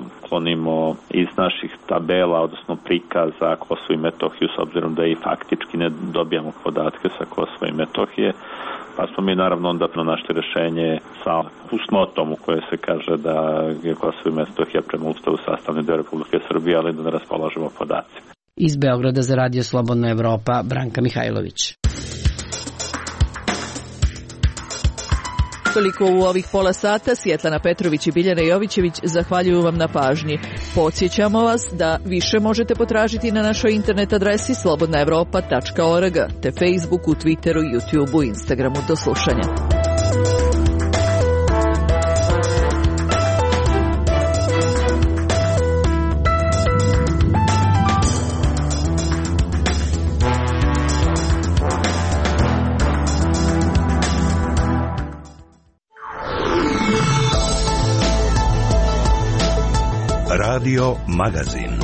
klonimo iz naših tabela, odnosno prikaza Kosovo i Metohiju, s obzirom da i faktički ne dobijamo podatke sa Kosova i Metohije, pa smo mi naravno onda našli rešenje sa fusnotom u kojoj se kaže da je Kosovo i Metohija prema Ustavu sastavni deo Republike Srbije, ali da ne raspolažemo podacima. Iz Beograda za Radio Slobodna Evropa, Branka Mihajlović. Toliko u ovih pola sata. Svjetlana Petrović i Biljana Jovićević zahvaljuju vam na pažnji. Podsjećamo vas da više možete potražiti na našoj internet adresi slobodna evropa tačka org, te Facebooku, Twitteru, YouTubeu, Instagramu. Do slušanja. Radio Magazin.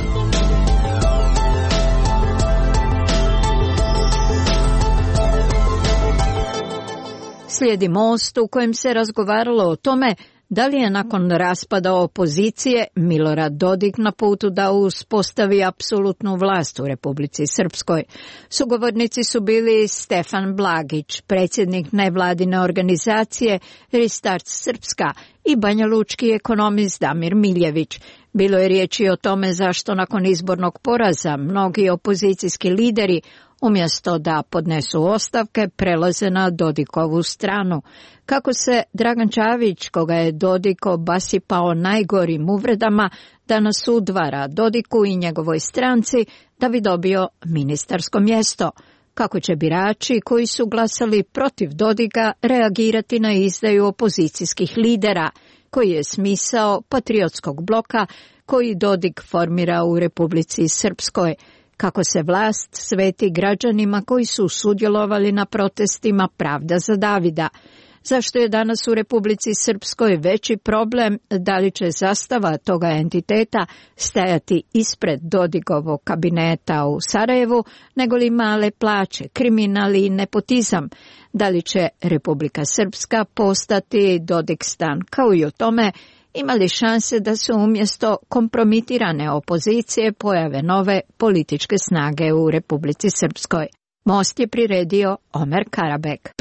Slijedi Most u kojem se razgovaralo o tome da li je nakon raspada opozicije Milorad Dodik na putu da uspostavi apsolutnu vlast u Republici Srpskoj. Sugovornici su bili Stefan Blagić, predsjednik nevladine organizacije Restart Srpska, i banjalučki ekonomist Damir Miljević. Bilo je riječi o tome zašto nakon izbornog poraza mnogi opozicijski lideri umjesto da podnesu ostavke, prelaze na Dodikovu stranu. Kako se Dragan Čavić, koga je Dodik obasipao najgorim uvredama, danas udvara Dodiku i njegovoj stranci da bi dobio ministarsko mjesto. Kako će birači koji su glasali protiv Dodika reagirati na izdaju opozicijskih lidera, koji je smisao patriotskog bloka koji Dodik formira u Republici Srpskoj. Kako se vlast sveti građanima koji su sudjelovali na protestima Pravda za Davida. Zašto je danas u Republici Srpskoj veći problem da li će zastava toga entiteta stajati ispred Dodikovog kabineta u Sarajevu, nego li male plaće, kriminal i nepotizam? Da li će Republika Srpska postati Dodikstan, kao i o tome ima li šanse da se umjesto kompromitirane opozicije pojave nove političke snage u Republici Srpskoj? Most je priredio Omer Karabek.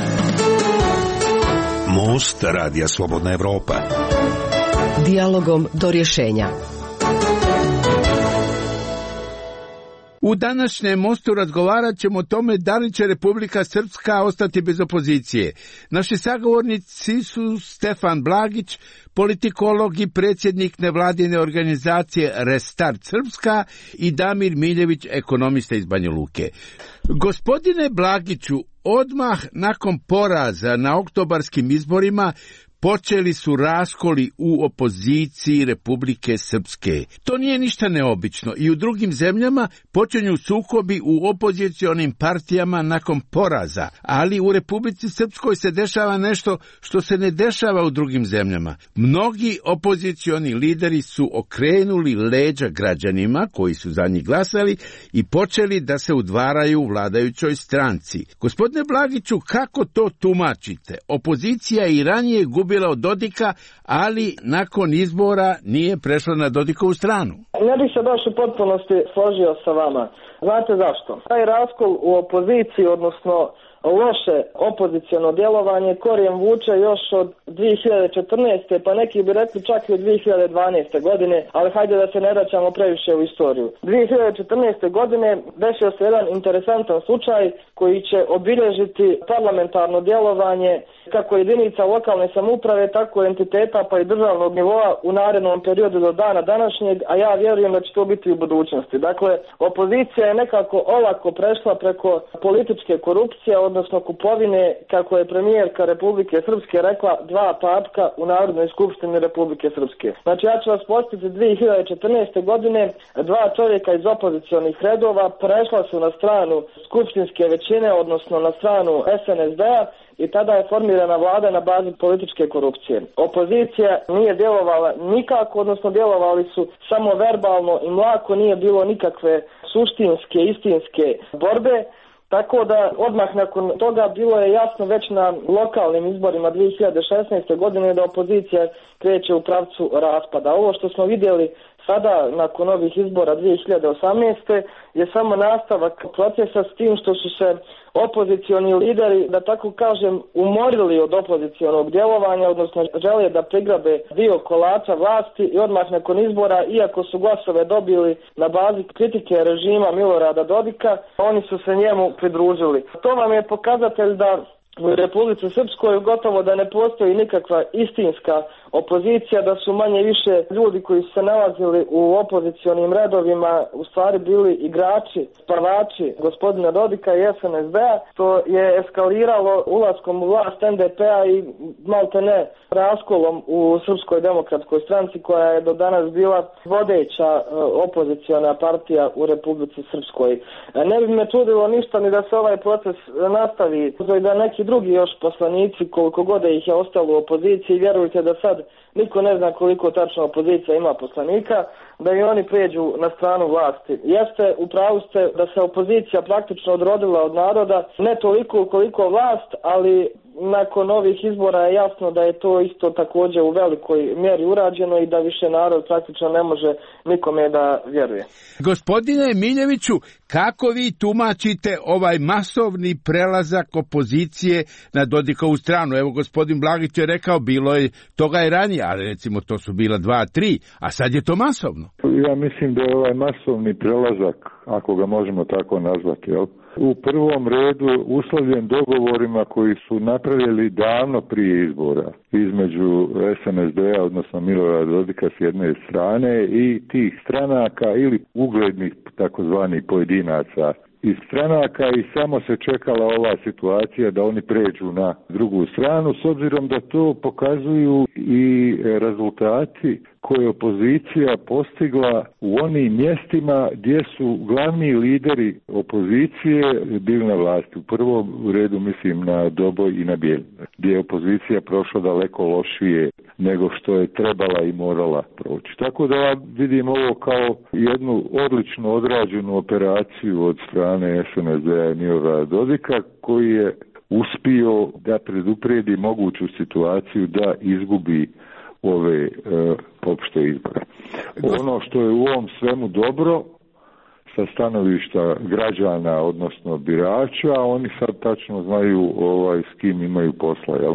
Most Radija Slobodna Evropa. Dijalogom do rješenja. U današnjem Mostu razgovarat ćemo o tome da li će Republika Srpska ostati bez opozicije. Naši sagovornici su Stefan Blagić, politikolog i predsjednik nevladine organizacije Restart Srpska, i Damir Miljević, ekonomista iz Banja Luke. Gospodine Blagiću, odmah nakon poraza na oktobarskim izborima počeli su raskoli u opoziciji Republike Srpske. To nije ništa neobično i u drugim zemljama počinju sukobi u opozicionim partijama nakon poraza, ali u Republici Srpskoj se dešava nešto što se ne dešava u drugim zemljama. Mnogi opozicioni lideri su okrenuli leđa građanima koji su za njih glasali i počeli da se udvaraju vladajućoj stranci. Gospodine Blagiću, kako to tumačite? Opozicija i ranije gubila od Dodika, ali nakon izbora nije prešla na Dodikovu stranu. Ne bih se baš u potpunosti složio sa vama. Znate zašto? Taj raskol u opoziciji, odnosno loše opoziciono djelovanje, korijen vuče još od dvije hiljade četrnaeste. pa neki bi rekli čak i od dvije hiljade dvanaeste. godine, ali hajde da se ne vraćamo previše u istoriju. dvije hiljade četrnaeste. godine desio se jedan interesantan slučaj koji će obilježiti parlamentarno djelovanje kako jedinica lokalne samouprave, tako entiteta pa i državnog nivoa u narednom periodu do dana današnjeg, a ja vjerujem da će to biti u budućnosti. Dakle, opozicija je nekako olako prešla preko političke korupcije, odnosno kupovine, kako je premijerka Republike Srpske rekla, dva papka u Narodnoj skupštini Republike Srpske. Znači, ja ću vas podsjetiti, dvije hiljade četrnaeste. godine dva čovjeka iz opozicionih redova prešla su na stranu skupštinske većine, odnosno na stranu es en es de a, i tada je formirana vlada na bazi političke korupcije. Opozicija nije djelovala nikako, odnosno djelovali su samo verbalno i mlako, nije bilo nikakve suštinske, istinske borbe. Tako da odmah nakon toga bilo je jasno već na lokalnim izborima dvije hiljade šesnaeste. godine da opozicija kreće u pravcu raspada. Ovo što smo vidjeli sada nakon ovih izbora dvije hiljade osamnaeste. je samo nastavak procesa, s tim što su se opozicioni lideri, da tako kažem, umorili od opozicionog djelovanja, odnosno žele da prigrabe dio kolača vlasti i odmah nakon izbora, iako su glasove dobili na bazi kritike režima Milorada Dodika, oni su se njemu pridružili. To vam je pokazatelj da u Republici Srpskoj gotovo da ne postoji nikakva istinska opozicija, da su manje više ljudi koji su se nalazili u opozicionim redovima u stvari bili igrači, spavači gospodina Dodika i es en es de a, što je eskaliralo ulaskom u vlast en de pe a i malte ne raskolom u Srpskoj demokratskoj stranci, koja je do danas bila vodeća opoziciona partija u Republici Srpskoj. Ne bi me čudilo ništa ni da se ovaj proces nastavi, i da neki drugi još poslanici, koliko god ih je ostalo u opoziciji, vjerujte da sad sad niko ne zna koliko tačno opozicija ima poslanika, da i oni prijeđu na stranu vlasti. Jeste, upravo ste da se opozicija praktično odrodila od naroda, ne toliko koliko vlast, ali nakon ovih izbora je jasno da je to isto također u velikoj mjeri urađeno i da više narod praktično ne može nikome da vjeruje. Gospodine Miljeviću, kako vi tumačite ovaj masovni prelazak opozicije na Dodikovu stranu? Evo, gospodin Blagić je rekao, bilo je toga i ranije, ali recimo to su bila dva, tri, a sad je to masovno. Ja mislim da je ovaj masovni prelazak, ako ga možemo tako nazvati, jel? U prvom redu uslovljen dogovorima koji su napravili davno prije izbora između es en es de a, odnosno Milorada Dodika s jedne strane i tih stranaka ili uglednih takozvanih pojedinaca iz stranaka i samo se čekala ova situacija da oni pređu na drugu stranu, s obzirom da to pokazuju i rezultati koje je opozicija postigla u onim mjestima gdje su glavni lideri opozicije bili na vlasti. U prvom redu mislim na Doboj i na Bijel, gdje je opozicija prošla daleko lošije nego što je trebala i morala proći. Tako da ja vidim ovo kao jednu odlično odrađenu operaciju od strane es en es de a i Milorada Dodika, koji je uspio da predupredi moguću situaciju da izgubi ove e, opšte izbore. Ono što je u ovom svemu dobro sa stanovišta građana, odnosno birača, oni sad tačno znaju ovaj, s kim imaju posla, jel?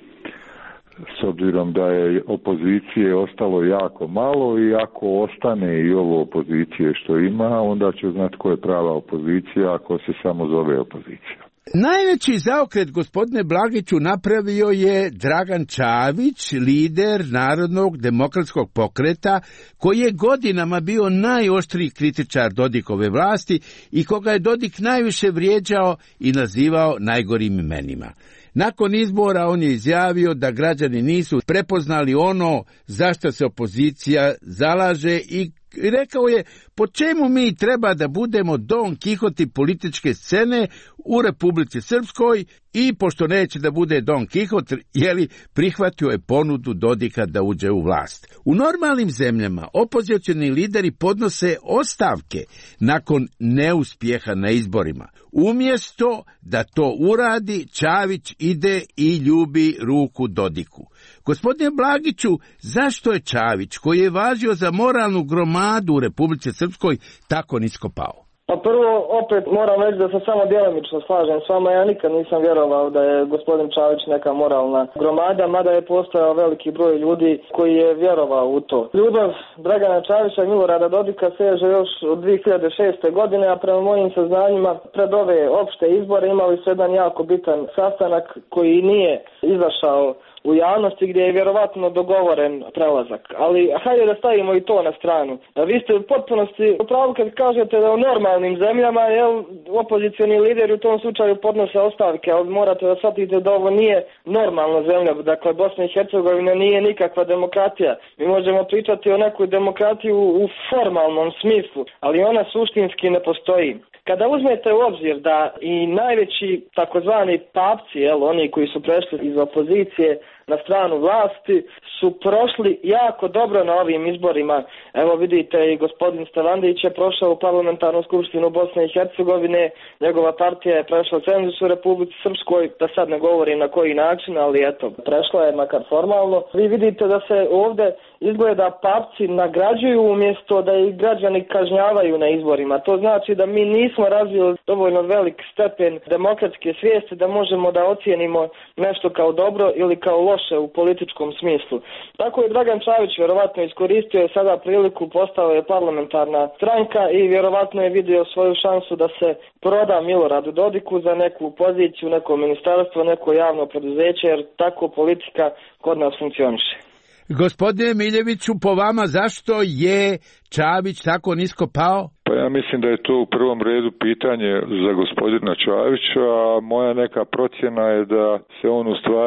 S obzirom da je opozicije ostalo jako malo i ako ostane i ovo opozicije što ima, onda će znati ko je prava opozicija, ako se samo zove opozicija. Najveći zaokret, gospodine Blagiću, napravio je Dragan Čavić, lider Narodnog demokratskog pokreta, koji je godinama bio najoštriji kritičar Dodikove vlasti i koga je Dodik najviše vrijeđao i nazivao najgorim imenima. Nakon izbora on je izjavio da građani nisu prepoznali ono za što se opozicija zalaže i rekao je po čemu mi treba da budemo Don Kihoti političke scene u Republici Srpskoj i pošto neće da bude Don Kihot, jeli, prihvatio je ponudu Dodika da uđe u vlast. U normalnim zemljama opozicioni lideri podnose ostavke nakon neuspjeha na izborima. Umjesto da to uradi, Čavić ide i ljubi ruku Dodiku. Gospodine Blagiću, zašto je Čavić, koji je važio za moralnu gromadu u Republici Srpskoj, tako nisko pao? Pa prvo, opet moram reći da se samo djelomično slažem s vama. Ja nikad nisam vjerovao da je gospodin Čavić neka moralna gromada, mada je postojao veliki broj ljudi koji je vjerovao u to. Ljubav Dragana Čavića i Milorada Dodika seže još od dvije hiljade šeste. godine, a prema mojim saznanjima pred ove opšte izbore imali su jedan jako bitan sastanak koji nije izašao u javnosti, gdje je vjerovatno dogovoren prelazak. Ali hajde da stavimo i to na stranu. Vi ste u potpunosti upravo kad kažete da u normalnim zemljama jel, opozicioni lideri u tom slučaju podnose ostavke, ali morate da shvatite da ovo nije normalna zemlja. Dakle, Bosna i Hercegovina nije nikakva demokratija. Mi možemo pričati o nekoj demokratiji u, u formalnom smislu, ali ona suštinski ne postoji. Kada uzmete u obzir da i najveći takozvani papci, jel, oni koji su prešli iz opozicije na stranu vlasti, su prošli jako dobro na ovim izborima. Evo vidite, i gospodin Stevandić je prošao u parlamentarnu skupštinu Bosne i Hercegovine, njegova partija je prešla cenzus u Republici Srpskoj, da sad ne govorim na koji način, ali eto, prešla je makar formalno. Vi vidite da se ovdje izgleda papci nagrađuju umjesto da ih građani kažnjavaju na izborima. To znači da mi nismo razvili dovoljno velik stepen demokratske svijesti da možemo da ocijenimo nešto kao dobro ili kao loše u političkom smislu. Tako je Dragan Čavić vjerovatno iskoristio je sada priliku, postao je parlamentarna stranka i vjerovatno je vidio svoju šansu da se proda Miloradu Dodiku za neku poziciju, neko ministarstvo, neko javno preduzeće, jer tako politika kod nas funkcioniše. Gospodine Miljeviću, po vama zašto je Čavić tako nisko pao? Pa ja mislim da je to u prvom redu pitanje za gospodina Čavića, a moja neka procjena je da se on u stvari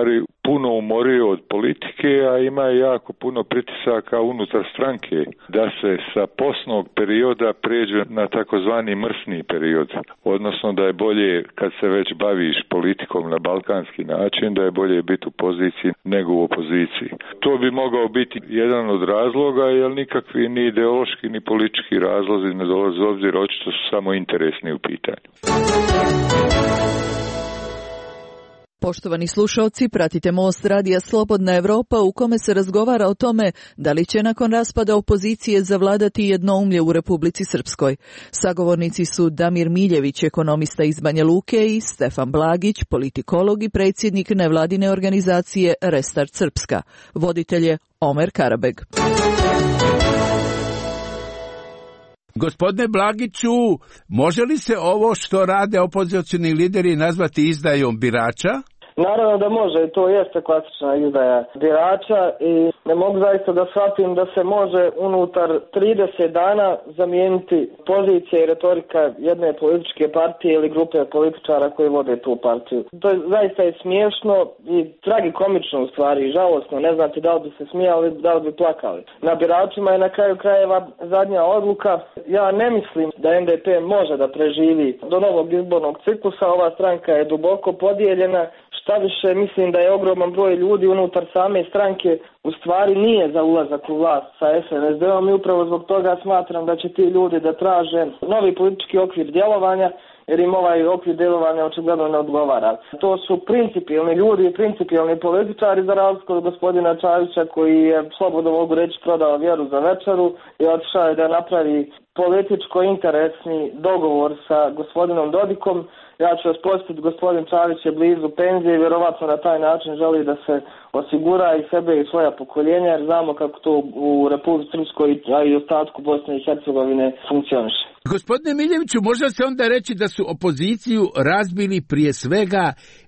puno umorio od politike, a ima jako puno pritisaka unutar stranke da se sa posnog perioda pređe na takozvani mrsni period. Odnosno da je bolje kad se već baviš politikom na balkanski način, da je bolje biti u poziciji nego u opoziciji. To bi mogao biti jedan od razloga, jer nikakvi ni ideološki ni politički razlozi ne dolaze u obzir, očito su samo interesni u pitanju. Poštovani slušalci, pratite Most radija Slobodna Evropa u kome se razgovara o tome da li će nakon raspada opozicije zavladati jednoumlje u Republici Srpskoj. Sagovornici su Damir Miljević, ekonomista iz Banja Luke, i Stefan Blagić, politikolog i predsjednik nevladine organizacije Restart Srpska. Voditelj je Omer Karabeg. Gospodine Blagiću, može li se ovo što rade opozicioni lideri nazvati izdajom birača? Naravno da može, i to jeste klasična izdaja birača i ne mogu zaista da shvatim da se može unutar trideset dana zamijeniti pozicija i retorika jedne političke partije ili grupe političara koji vode tu partiju. To je zaista je smiješno i tragikomično u stvari i žalosno, ne znate da li bi se smijali, da li bi plakali. Na biračima je na kraju krajeva zadnja odluka. Ja ne mislim da N D P može da preživi do novog izbornog ciklusa, ova stranka je duboko podijeljena. Šta više, mislim da je ogroman broj ljudi unutar same stranke u stvari nije za ulazak u vlast sa S N S D-om i upravo zbog toga smatram da će ti ljudi da traže novi politički okvir djelovanja, jer im ovaj okvir djelovanja očigledno ne odgovara. To su principijelni ljudi i principijelni političari, za razliku od gospodina Čavića koji je, slobodno mogu reći, prodao vjeru za večeru i otišao je da napravi političko-interesni dogovor sa gospodinom Dodikom. Ja ću vas podsjetiti, gospodin Čavić je blizu penzije i vjerovatno na taj način želi da se osigura i sebe i svoja pokoljenja, jer znamo kako to u Republici Srpskoj, a i ostatku Bosne i Hercegovine funkcioniše. Gospodine Miljeviću, može se onda reći da su opoziciju razbili prije svega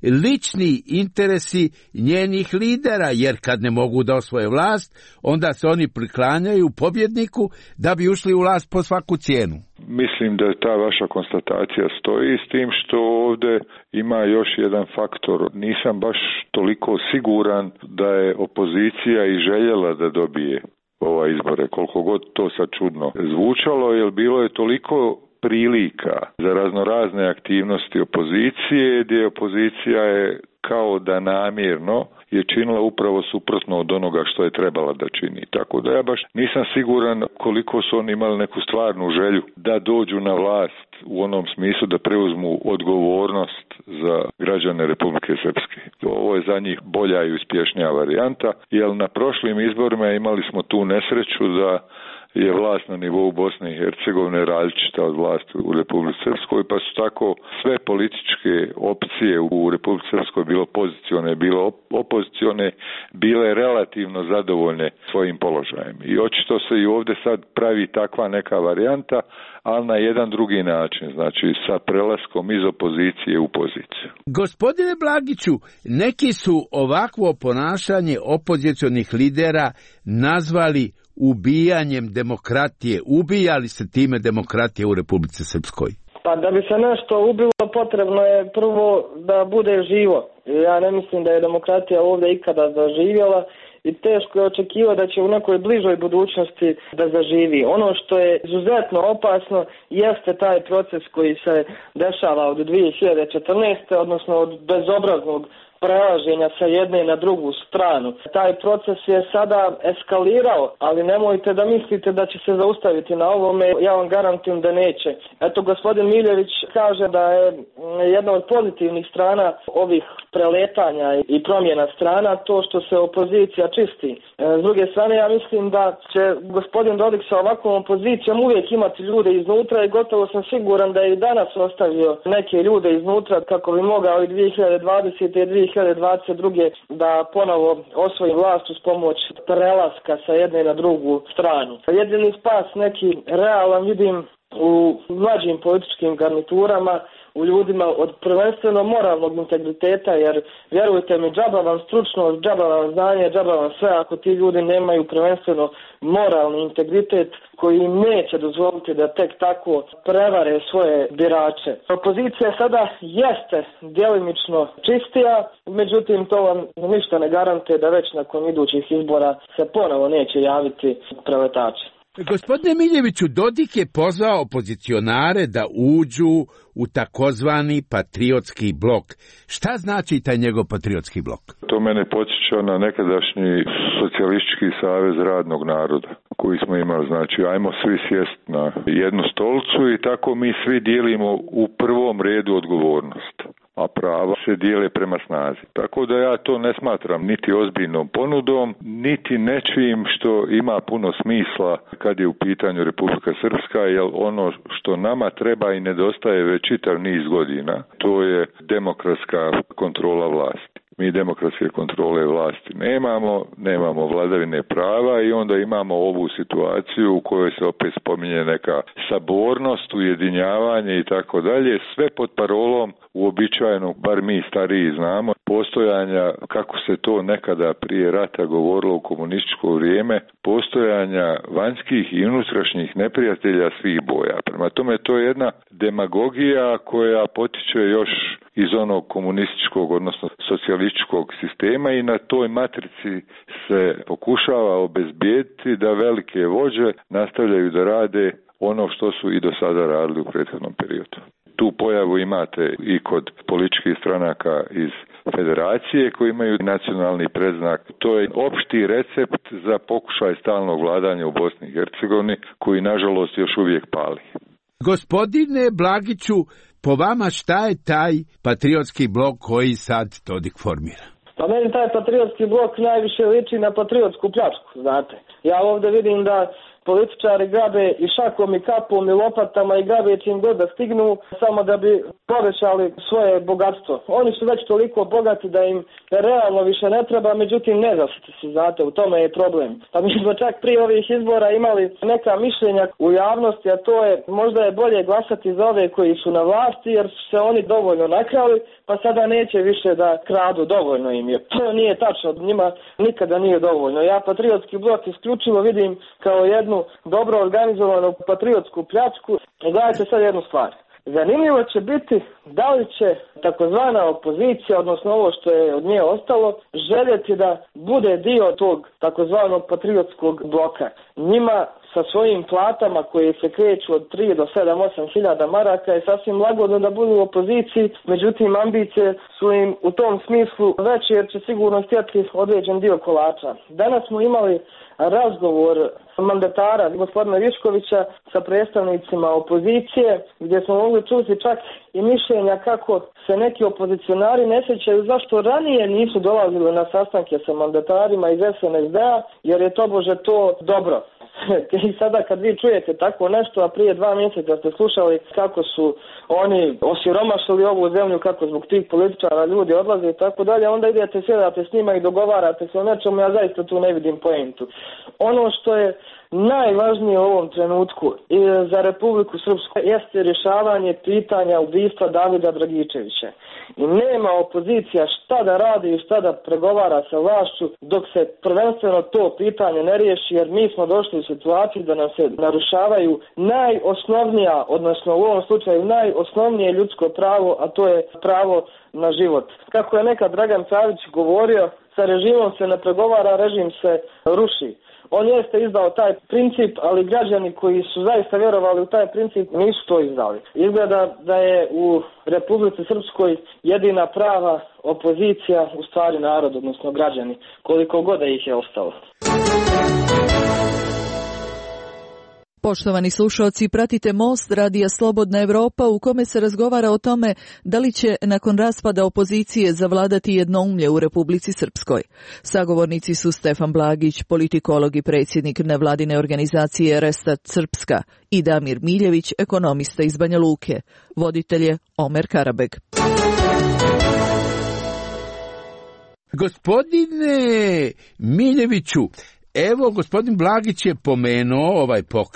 lični interesi njenih lidera, jer kad ne mogu da osvoje vlast, onda se oni priklanjaju pobjedniku da bi ušli u vlast po svaku cijenu. Mislim da ta vaša konstatacija stoji, s tim što ovdje ima još jedan faktor. Nisam baš toliko siguran da je opozicija i željela da dobije ova izbore, koliko god to sad čudno zvučalo, jer bilo je toliko prilika za raznorazne aktivnosti opozicije, gdje opozicija je kao da namjerno je činila upravo suprotno od onoga što je trebala da čini. Tako da ja baš nisam siguran koliko su oni imali neku stvarnu želju da dođu na vlast u onom smislu da preuzmu odgovornost za građane Republike Srpske. Ovo je za njih bolja i uspješnija varijanta, jer na prošlim izborima imali smo tu nesreću da je vlast na nivou Bosne i Hercegovine različita od vlasti u Republici Srpskoj, pa su tako sve političke opcije u Republici Srpskoj, bilo pozicione, bilo opozicione, bile relativno zadovoljne svojim položajem. I očito se i ovdje sad pravi takva neka varijanta, ali na jedan drugi način, znači sa prelaskom iz opozicije u poziciju. Gospodine Blagiću, neki su ovakvo ponašanje opozicionih lidera nazvali ubijanjem demokratije. Ubijali se time demokratije u Republici Srpskoj? Pa da bi se nešto ubilo, potrebno je prvo da bude živo. Ja ne mislim da je demokratija ovdje ikada zaživjela i teško je očekivati da će u nekoj bližoj budućnosti da zaživi. Ono što je izuzetno opasno jeste taj proces koji se dešava od dvije hiljade četrnaeste. odnosno od bezobraznog prelaženja sa jedne na drugu stranu. Taj proces je sada eskalirao, ali nemojte da mislite da će se zaustaviti na ovome, ja vam garantujem da neće. Eto, gospodin Miljević kaže da je jedna od pozitivnih strana ovih preletanja i promjena strana to što se opozicija čisti. S druge strane, ja mislim da će gospodin Dodik sa ovakvom opozicijom uvijek imati ljude iznutra i gotovo sam siguran da je i danas ostavio neke ljude iznutra kako bi mogao i dvije hiljade dvadesete i dvije hiljade dvadeset druge da ponovo osvoji vlast uz pomoć prelaska sa jedne na drugu stranu. Jedini spas neki realan vidim u mlađim političkim garniturama, u ljudima od prvenstveno moralnog integriteta, jer vjerujte mi, džaba vam stručnost, džaba vam znanje, džaba vam sve ako ti ljudi nemaju prvenstveno moralni integritet koji im neće dozvoliti da tek tako prevare svoje birače. Opozicija sada jeste djelimično čistija, međutim to vam ništa ne garantuje da već nakon idućih izbora se ponovo neće javiti preletači. Gospodine Miljeviću, Dodik je pozvao opozicionare da uđu u takozvani patriotski blok. Šta znači taj njegov patriotski blok? To mene podsjeća na nekadašnji socijalistički savez radnog naroda koji smo imali. Znači, ajmo svi sjest na jednu stolicu i tako mi svi dijelimo u prvom redu odgovornost, a prava se dijele prema snazi. Tako da ja to ne smatram niti ozbiljnom ponudom, niti nečim što ima puno smisla kad je u pitanju Republika Srpska, jer ono što nama treba i nedostaje već čitav niz godina, to je demokratska kontrola vlasti. Mi demokratske kontrole vlasti nemamo, nemamo vladavine prava i onda imamo ovu situaciju u kojoj se opet spominje neka sabornost, ujedinjavanje i tako dalje, sve pod parolom uobičajeno, bar mi stariji znamo, postojanja, kako se to nekada prije rata govorilo u komunističko vrijeme, postojanja vanjskih i unutrašnjih neprijatelja svih boja. Prema tome to je jedna demagogija koja potiče još iz onog komunističkog, odnosno socijalističkog sistema i na toj matrici se pokušava obezbijediti da velike vođe nastavljaju da rade ono što su i do sada radili u prethodnom periodu. Tu pojavu imate i kod političkih stranaka iz federacije koji imaju nacionalni predznak. To je opšti recept za pokušaj stalnog vladanja u Bosni i Hercegovini koji nažalost još uvijek pali. Gospodine Blagiću, po vama šta je taj patriotski blok koji sad Dodik formira? Pa meni taj patriotski blok najviše liči na patriotsku pljačku, znate. Ja ovdje vidim da političari grabe i šakom i kapom i lopatama i grabe čim god da stignu samo da bi povećali svoje bogatstvo. Oni su već toliko bogati da im realno više ne treba, međutim ne zasite se, znate, u tome je problem. Pa mi smo čak prije ovih izbora imali neka mišljenja u javnosti, a to je možda je bolje glasati za ove koji su na vlasti jer su se oni dovoljno nakrali, pa sada neće više da kradu, dovoljno im je. To nije tačno, njima nikada nije dovoljno. Ja patriotski blok isključivo vidim kao jednu dobro organizovanu patriotsku pljačku. Gledajte sad jednu stvar. Zanimljivo će biti da li će takozvana opozicija, odnosno ovo što je od nje ostalo, željeti da bude dio tog takozvanog patriotskog bloka. Njima sa svojim platama koje se kreću od tri do sedam osam hiljada maraka je sasvim lagodno da budu u opoziciji, međutim ambicije su im u tom smislu veće jer će sigurno htjeti određen dio kolača. Danas smo imali razgovor mandatara gospodina Viškovića sa predstavnicima opozicije gdje smo mogli čuti čak i mišljenja kako se neki opozicionari ne sjećaju zašto ranije nisu dolazili na sastanke sa mandatarima iz es en es de-a jer je tobože to dobro. I sada kad vi čujete tako nešto, a prije dva mjeseca ste slušali kako su oni osiromašili ovu zemlju, kako zbog tih političara ljudi odlaze i tako dalje, onda idete, sjedate s njima i dogovarate se o nečemu, ja zaista tu ne vidim poentu. Ono što je najvažnije u ovom trenutku i za Republiku Srpsku jeste rješavanje pitanja ubistva Davida Dragičevića. I nema opozicija šta da radi i šta da pregovara sa vlašću dok se prvenstveno to pitanje ne riješi, jer mi smo došli u situaciju da nam se narušavaju najosnovnija, odnosno u ovom slučaju najosnovnije ljudsko pravo, a to je pravo na život. Kako je nekad Dragan Savić govorio, sa režimom se ne pregovara, režim se ruši. On jeste izdao taj princip, ali građani koji su zaista vjerovali u taj princip nisu to izdali. Izgleda da je u Republici Srpskoj jedina prava opozicija u stvari narod, odnosno građani, koliko god da ih je ostalo. Poštovani slušalci, pratite Most radija Slobodna Evropa u kome se razgovara o tome da li će nakon raspada opozicije zavladati jednoumlje u Republici Srpskoj. Sagovornici su Stefan Blagić, politikolog i predsjednik nevladine organizacije Restat Srpska, i Damir Miljević, ekonomista iz Banja Luke. Voditelj je Omer Karabeg. Gospodine Miljeviću, evo, gospodin Blagić je pomenuo ovaj pokret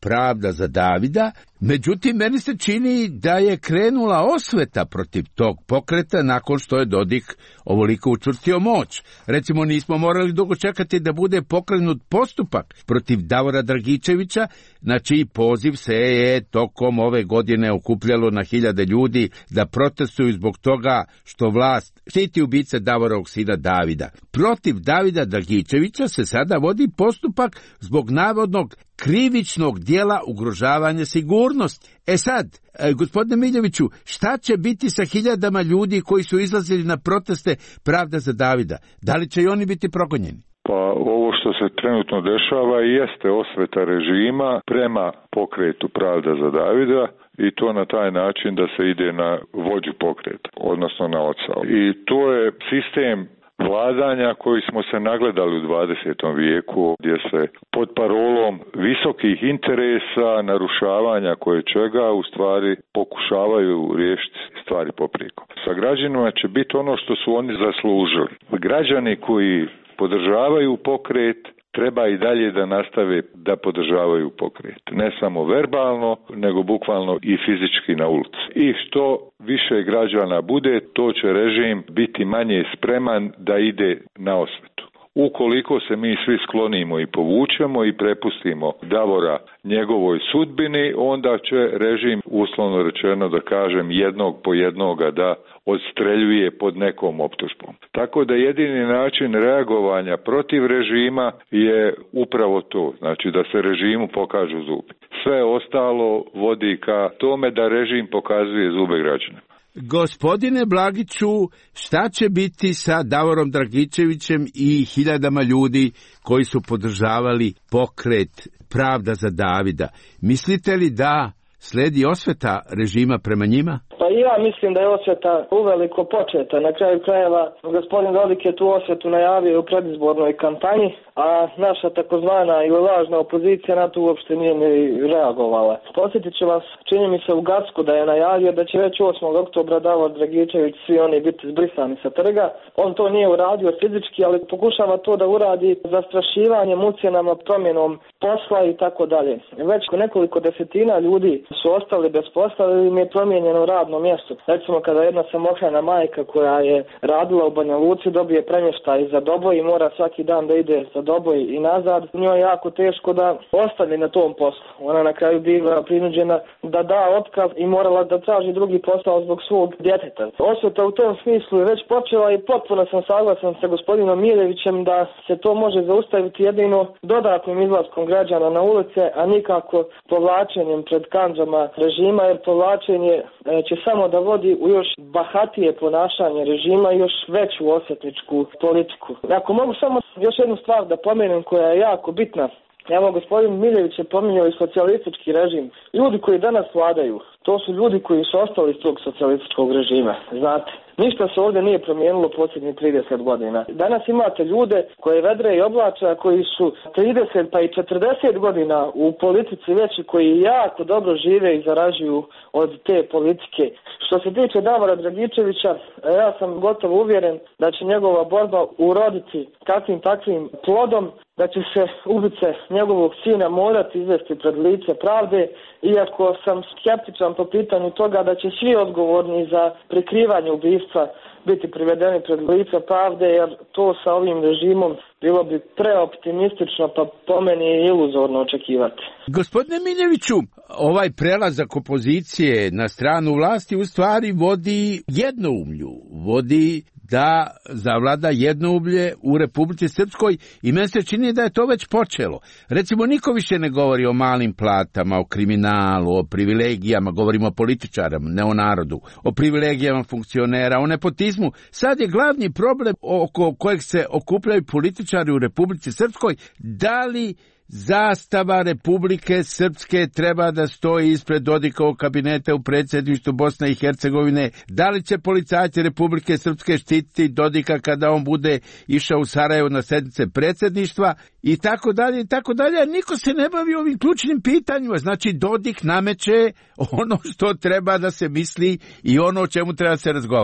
Pravda za Davida, međutim, meni se čini da je krenula osveta protiv tog pokreta nakon što je Dodik ovoliko učvrstio moć. Recimo, nismo morali dugo čekati da bude pokrenut postupak protiv Davora Dragičevića, na čiji poziv se je tokom ove godine okupljalo na hiljade ljudi da protestuju zbog toga što vlast štiti ubice Davorovog sina Davida. Protiv Davida Dragičevića se sada vodi postupak zbog navodnog krivičnog dijela ugrožavanja sigurnosti. E sad, gospodine Miljeviću, šta će biti sa hiljadama ljudi koji su izlazili na proteste Pravda za Davida? Da li će i oni biti progonjeni? Pa ovo što se trenutno dešava jeste osveta režima prema pokretu Pravda za Davida i to na taj način da se ide na vođu pokreta, odnosno na oca. I to je sistem vladanja koji smo se nagledali u dvadesetom vijeku, gdje se pod parolom visokih interesa, narušavanja koje čega u stvari pokušavaju riješiti stvari poprijeko. Sa građanima će biti ono što su oni zaslužili. Građani koji podržavaju pokret treba i dalje da nastave da podržavaju pokret. Ne samo verbalno, nego bukvalno i fizički na ulici. I što više građana bude, to će režim biti manje spreman da ide na osvetu. Ukoliko se mi svi sklonimo i povučemo i prepustimo Davora njegovoj sudbini, onda će režim, uslovno rečeno da kažem, jednog po jednoga da odstreljuje pod nekom optužbom. Tako da jedini način reagovanja protiv režima je upravo to, znači da se režimu pokažu zubi. Sve ostalo vodi ka tome da režim pokazuje zube građana. Gospodine Blagiću, šta će biti sa Davorom Dragičevićem i hiljadama ljudi koji su podržavali pokret Pravda za Davida? Mislite li da sledi osveta režima prema njima? Pa i ja mislim da je osveta uveliko početa. Na kraju krajeva gospodin Dodik je tu osvetu najavio u predizbornoj kampanji, a naša takozvana ili lažna opozicija na to uopšte nije ni reagovala. Posjetit ću vas, čini mi se u Gacku da je najavio da će već osmog oktobra Davor Dragičević svi oni biti zbrisani sa trga. On to nije uradio fizički, ali pokušava to da uradi zastrašivanjem, ucjenama, promjenom posla i tako dalje. Već nekoliko desetina ljudi su ostali bez posla ili im je promijenjeno radno mjesto. Recimo kada jedna samohrana majka koja je radila u Banja Luci dobije premještaj za Doboj i mora svaki dan da ide za Doboj i nazad, njoj je jako teško da ostane na tom poslu. Ona na kraju bila prinuđena da da otkaz i morala da traži drugi posao zbog svog djeteta. Osveta u tom smislu je već počela i potpuno sam saglasan sa gospodinom Miljevićem da se to može zaustaviti jedino dodatnim izlaskom građana na ulice, a nikako povlačenjem pred kandžama režima, jer povlačenje će samo da vodi u još bahatije ponašanje režima i još veću osvetničku politiku. Ako mogu samo još jednu stvar da pomenem koja je jako bitna. Evo, gospodin Miljević je pominjao i socijalistički režim. Ljudi koji danas vladaju, to su ljudi koji su ostali iz tog socijalističkog režima, znate. Ništa se ovdje nije promijenilo posljednjih trideset godina. Danas imate ljude koje vedre i oblača koji su trideset pa i četrdeset godina u politici već i koji jako dobro žive i zaražuju od te politike. Što se tiče Davora Dragičevića, ja sam gotovo uvjeren da će njegova borba uroditi kakvim takvim plodom, da će se ubice njegovog sina morati izvesti pred lice pravde, iako sam skeptičan po pitanju toga da će svi odgovorni za prikrivanje ubistva biti privedeni pred lice pravde, jer to sa ovim režimom bilo bi preoptimistično, pa po meni je iluzorno očekivati. Gospodine Miljeviću, ovaj prelazak opozicije na stranu vlasti u stvari vodi jednoumlju, vodi da zavlada jednoumlje u Republici Srpskoj i meni se čini da je to već počelo. Recimo, niko više ne govori o malim platama, o kriminalu, o privilegijama, govorimo o političarama, ne o narodu, o privilegijama funkcionera, o nepotizmu. Sad je glavni problem oko kojeg se okupljaju političari u Republici Srpskoj, da li zastava Republike Srpske treba da stoji ispred Dodikovog kabineta u predsjedništvu Bosne i Hercegovine, da li će policajci Republike Srpske štititi Dodika kada on bude išao u Sarajevo na sednice predsjedništva i tako dalje i tako dalje, a niko se ne bavi ovim ključnim pitanjima. Znači, Dodik nameće ono što treba da se misli i ono o čemu treba da se razgovara.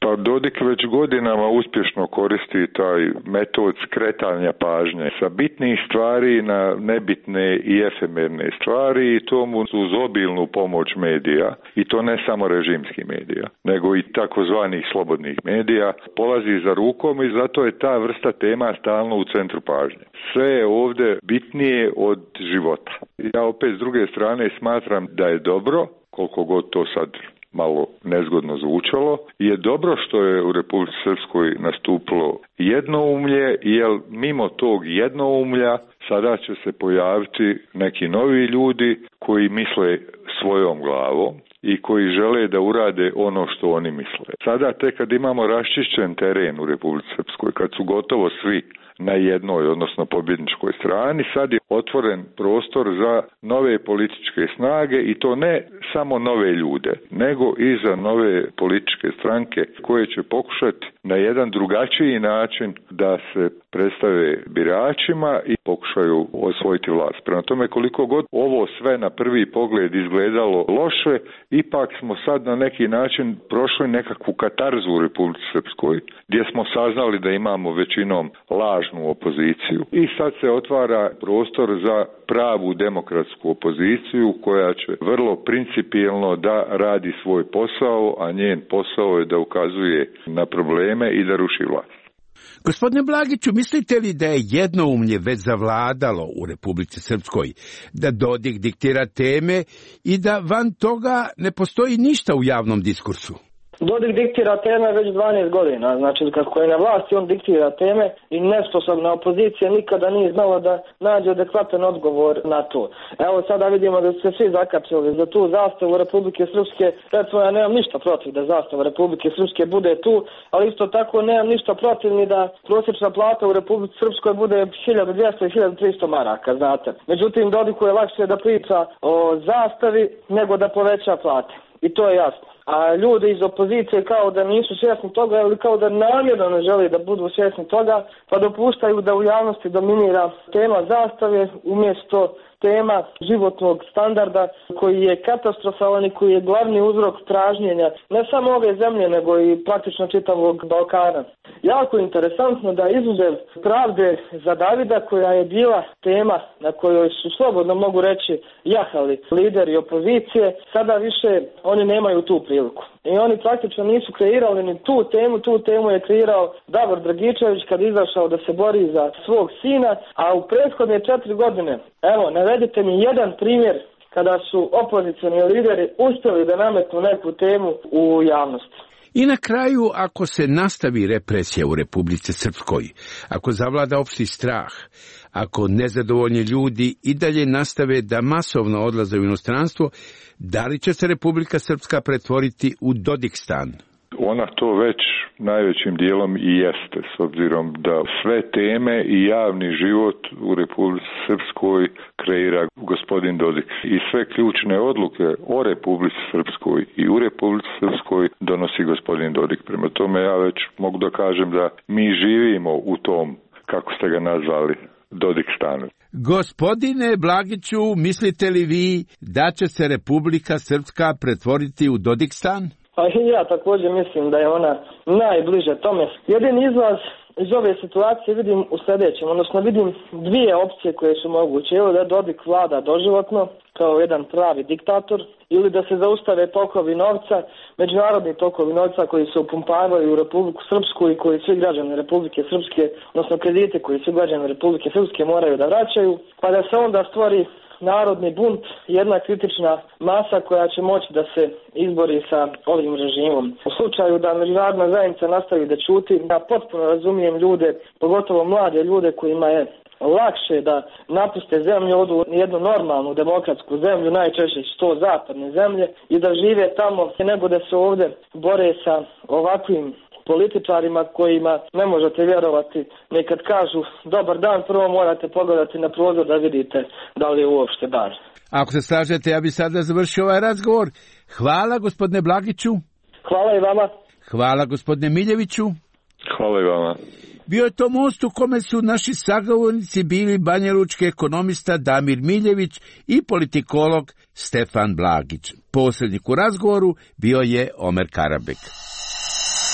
Pa Dodik već godinama uspješno koristi taj metod skretanja pažnje sa bitnih stvari na nebitne i efemerne stvari i to mu uz obilnu pomoć medija, i to ne samo režimskih medija, nego i takozvanih slobodnih medija, polazi za rukom i zato je ta vrsta tema stalno u centru pažnje. Sve je ovdje bitnije od života. Ja opet s druge strane smatram da je dobro, koliko god to sad malo nezgodno zvučalo, je dobro što je u Republici Srpskoj nastupilo jednoumlje, jer mimo tog jednoumlja sada će se pojaviti neki novi ljudi koji misle svojom glavom i koji žele da urade ono što oni misle. Sada tek kad imamo raščišćen teren u Republici Srpskoj, kad su gotovo svi na jednoj, odnosno pobjedničkoj strani, sad je otvoren prostor za nove političke snage i to ne samo nove ljude, nego i za nove političke stranke koje će pokušati na jedan drugačiji način da se predstave biračima i pokušaju osvojiti vlast. Prema tome, koliko god ovo sve na prvi pogled izgledalo loše, ipak smo sad na neki način prošli nekakvu katarzu u Republici Srpskoj, gdje smo saznali da imamo većinom lažnu opoziciju i sad se otvara prostor za pravu demokratsku opoziciju koja će vrlo principijelno da radi svoj posao, a njen posao je da ukazuje na probleme i da ruši vlast. Gospodine Blagiću, mislite li da je jednoumlje već zavladalo u Republici Srpskoj, da Dodik diktira teme i da van toga ne postoji ništa u javnom diskursu? Dodik diktira teme već dvanaest godina, znači kako je na vlasti on diktira teme i nesposobna opozicija nikada nije znala da nađe adekvatan odgovor na to. Evo sada vidimo da su se svi zakačili za tu zastavu Republike Srpske, recimo ja nemam ništa protiv da zastava Republike Srpske bude tu, ali isto tako nemam ništa protiv ni da prosječna plata u Republici Srpskoj bude hiljadu dvjesto i hiljadu tristo maraka, znate. Međutim, Dodiku je lakše da priča o zastavi nego da poveća plate i to je jasno. A ljudi iz opozicije kao da nisu svjesni toga ili kao da namjerno ne žele da budu svjesni toga, pa dopuštaju da u javnosti dominira tema zastave umjesto tema životnog standarda koji je katastrofalan i koji je glavni uzrok pražnjenja ne samo ove zemlje nego i praktično čitavog Balkana. Jako interesantno da izuzev pravde za Davida koja je bila tema na kojoj su slobodno mogu reći jahali lideri opozicije, sada više oni nemaju tu priliku. I oni praktično nisu kreirali ni tu temu, tu temu je kreirao Davor Dragičević kad izašao da se bori za svog sina, a u prethodne četiri godine, evo, navedite mi jedan primjer kada su opozicioni lideri uspjeli da nametnu neku temu u javnosti. I na kraju, ako se nastavi represija u Republici Srpskoj, ako zavlada opšti strah, ako nezadovoljni ljudi i dalje nastave da masovno odlaze u inostranstvo, da li će se Republika Srpska pretvoriti u Dodikstan? Ona to već najvećim dijelom i jeste, s obzirom da sve teme i javni život u Republici Srpskoj kreira gospodin Dodik. I sve ključne odluke o Republici Srpskoj i u Republici Srpskoj donosi gospodin Dodik. Prema tome ja već mogu da kažem da mi živimo u tom, kako ste ga nazvali, Dodikstanu. Gospodine Blagiću, mislite li vi da će se Republika Srpska pretvoriti u Dodikstan? Pa ja također mislim da je ona najbliže tome. Jedini izlaz iz ove situacije vidim u sljedećem, odnosno vidim dvije opcije koje su moguće. Ili da Dodik vlada doživotno kao jedan pravi diktator, ili da se zaustave tokovi novca, međunarodni tokovi novca koji se upumpavaju u Republiku Srpsku i koji svi građani Republike Srpske, odnosno kredite koji svi građani Republike Srpske moraju da vraćaju, pa da se onda stvori narodni bunt, jedna kritična masa koja će moći da se izbori sa ovim režimom. U slučaju da međunarodna zajednica nastavi da ćuti, ja potpuno razumijem ljude, pogotovo mlade ljude kojima je lakše da napuste zemlju, odu u jednu normalnu demokratsku zemlju, najčešće su to zapadne zemlje, i da žive tamo nego da se ovdje bore sa ovakvim političarima kojima ne možete vjerovati. Nekad kažu dobar dan, prvo morate pogledati na prozor da vidite da li je uopšte dan. Ako se slažete, ja bi sada završio ovaj razgovor. Hvala gospodine Blagiću. Hvala i vama. Hvala gospodine Miljeviću. Hvala i vama. Bio je to most u kome su naši sagovornici bili banjalučki ekonomista Damir Miljević i politikolog Stefan Blagić. Posrednik u razgovoru bio je Omer Karabek.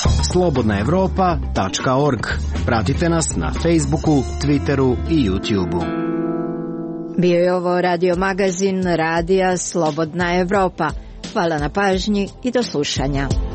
slobodna evropa tačka org. Pratite nas na Facebooku, Twitteru i YouTubeu. Bio je ovo radio magazin Radija Slobodna Evropa. Hvala na pažnji i do slušanja.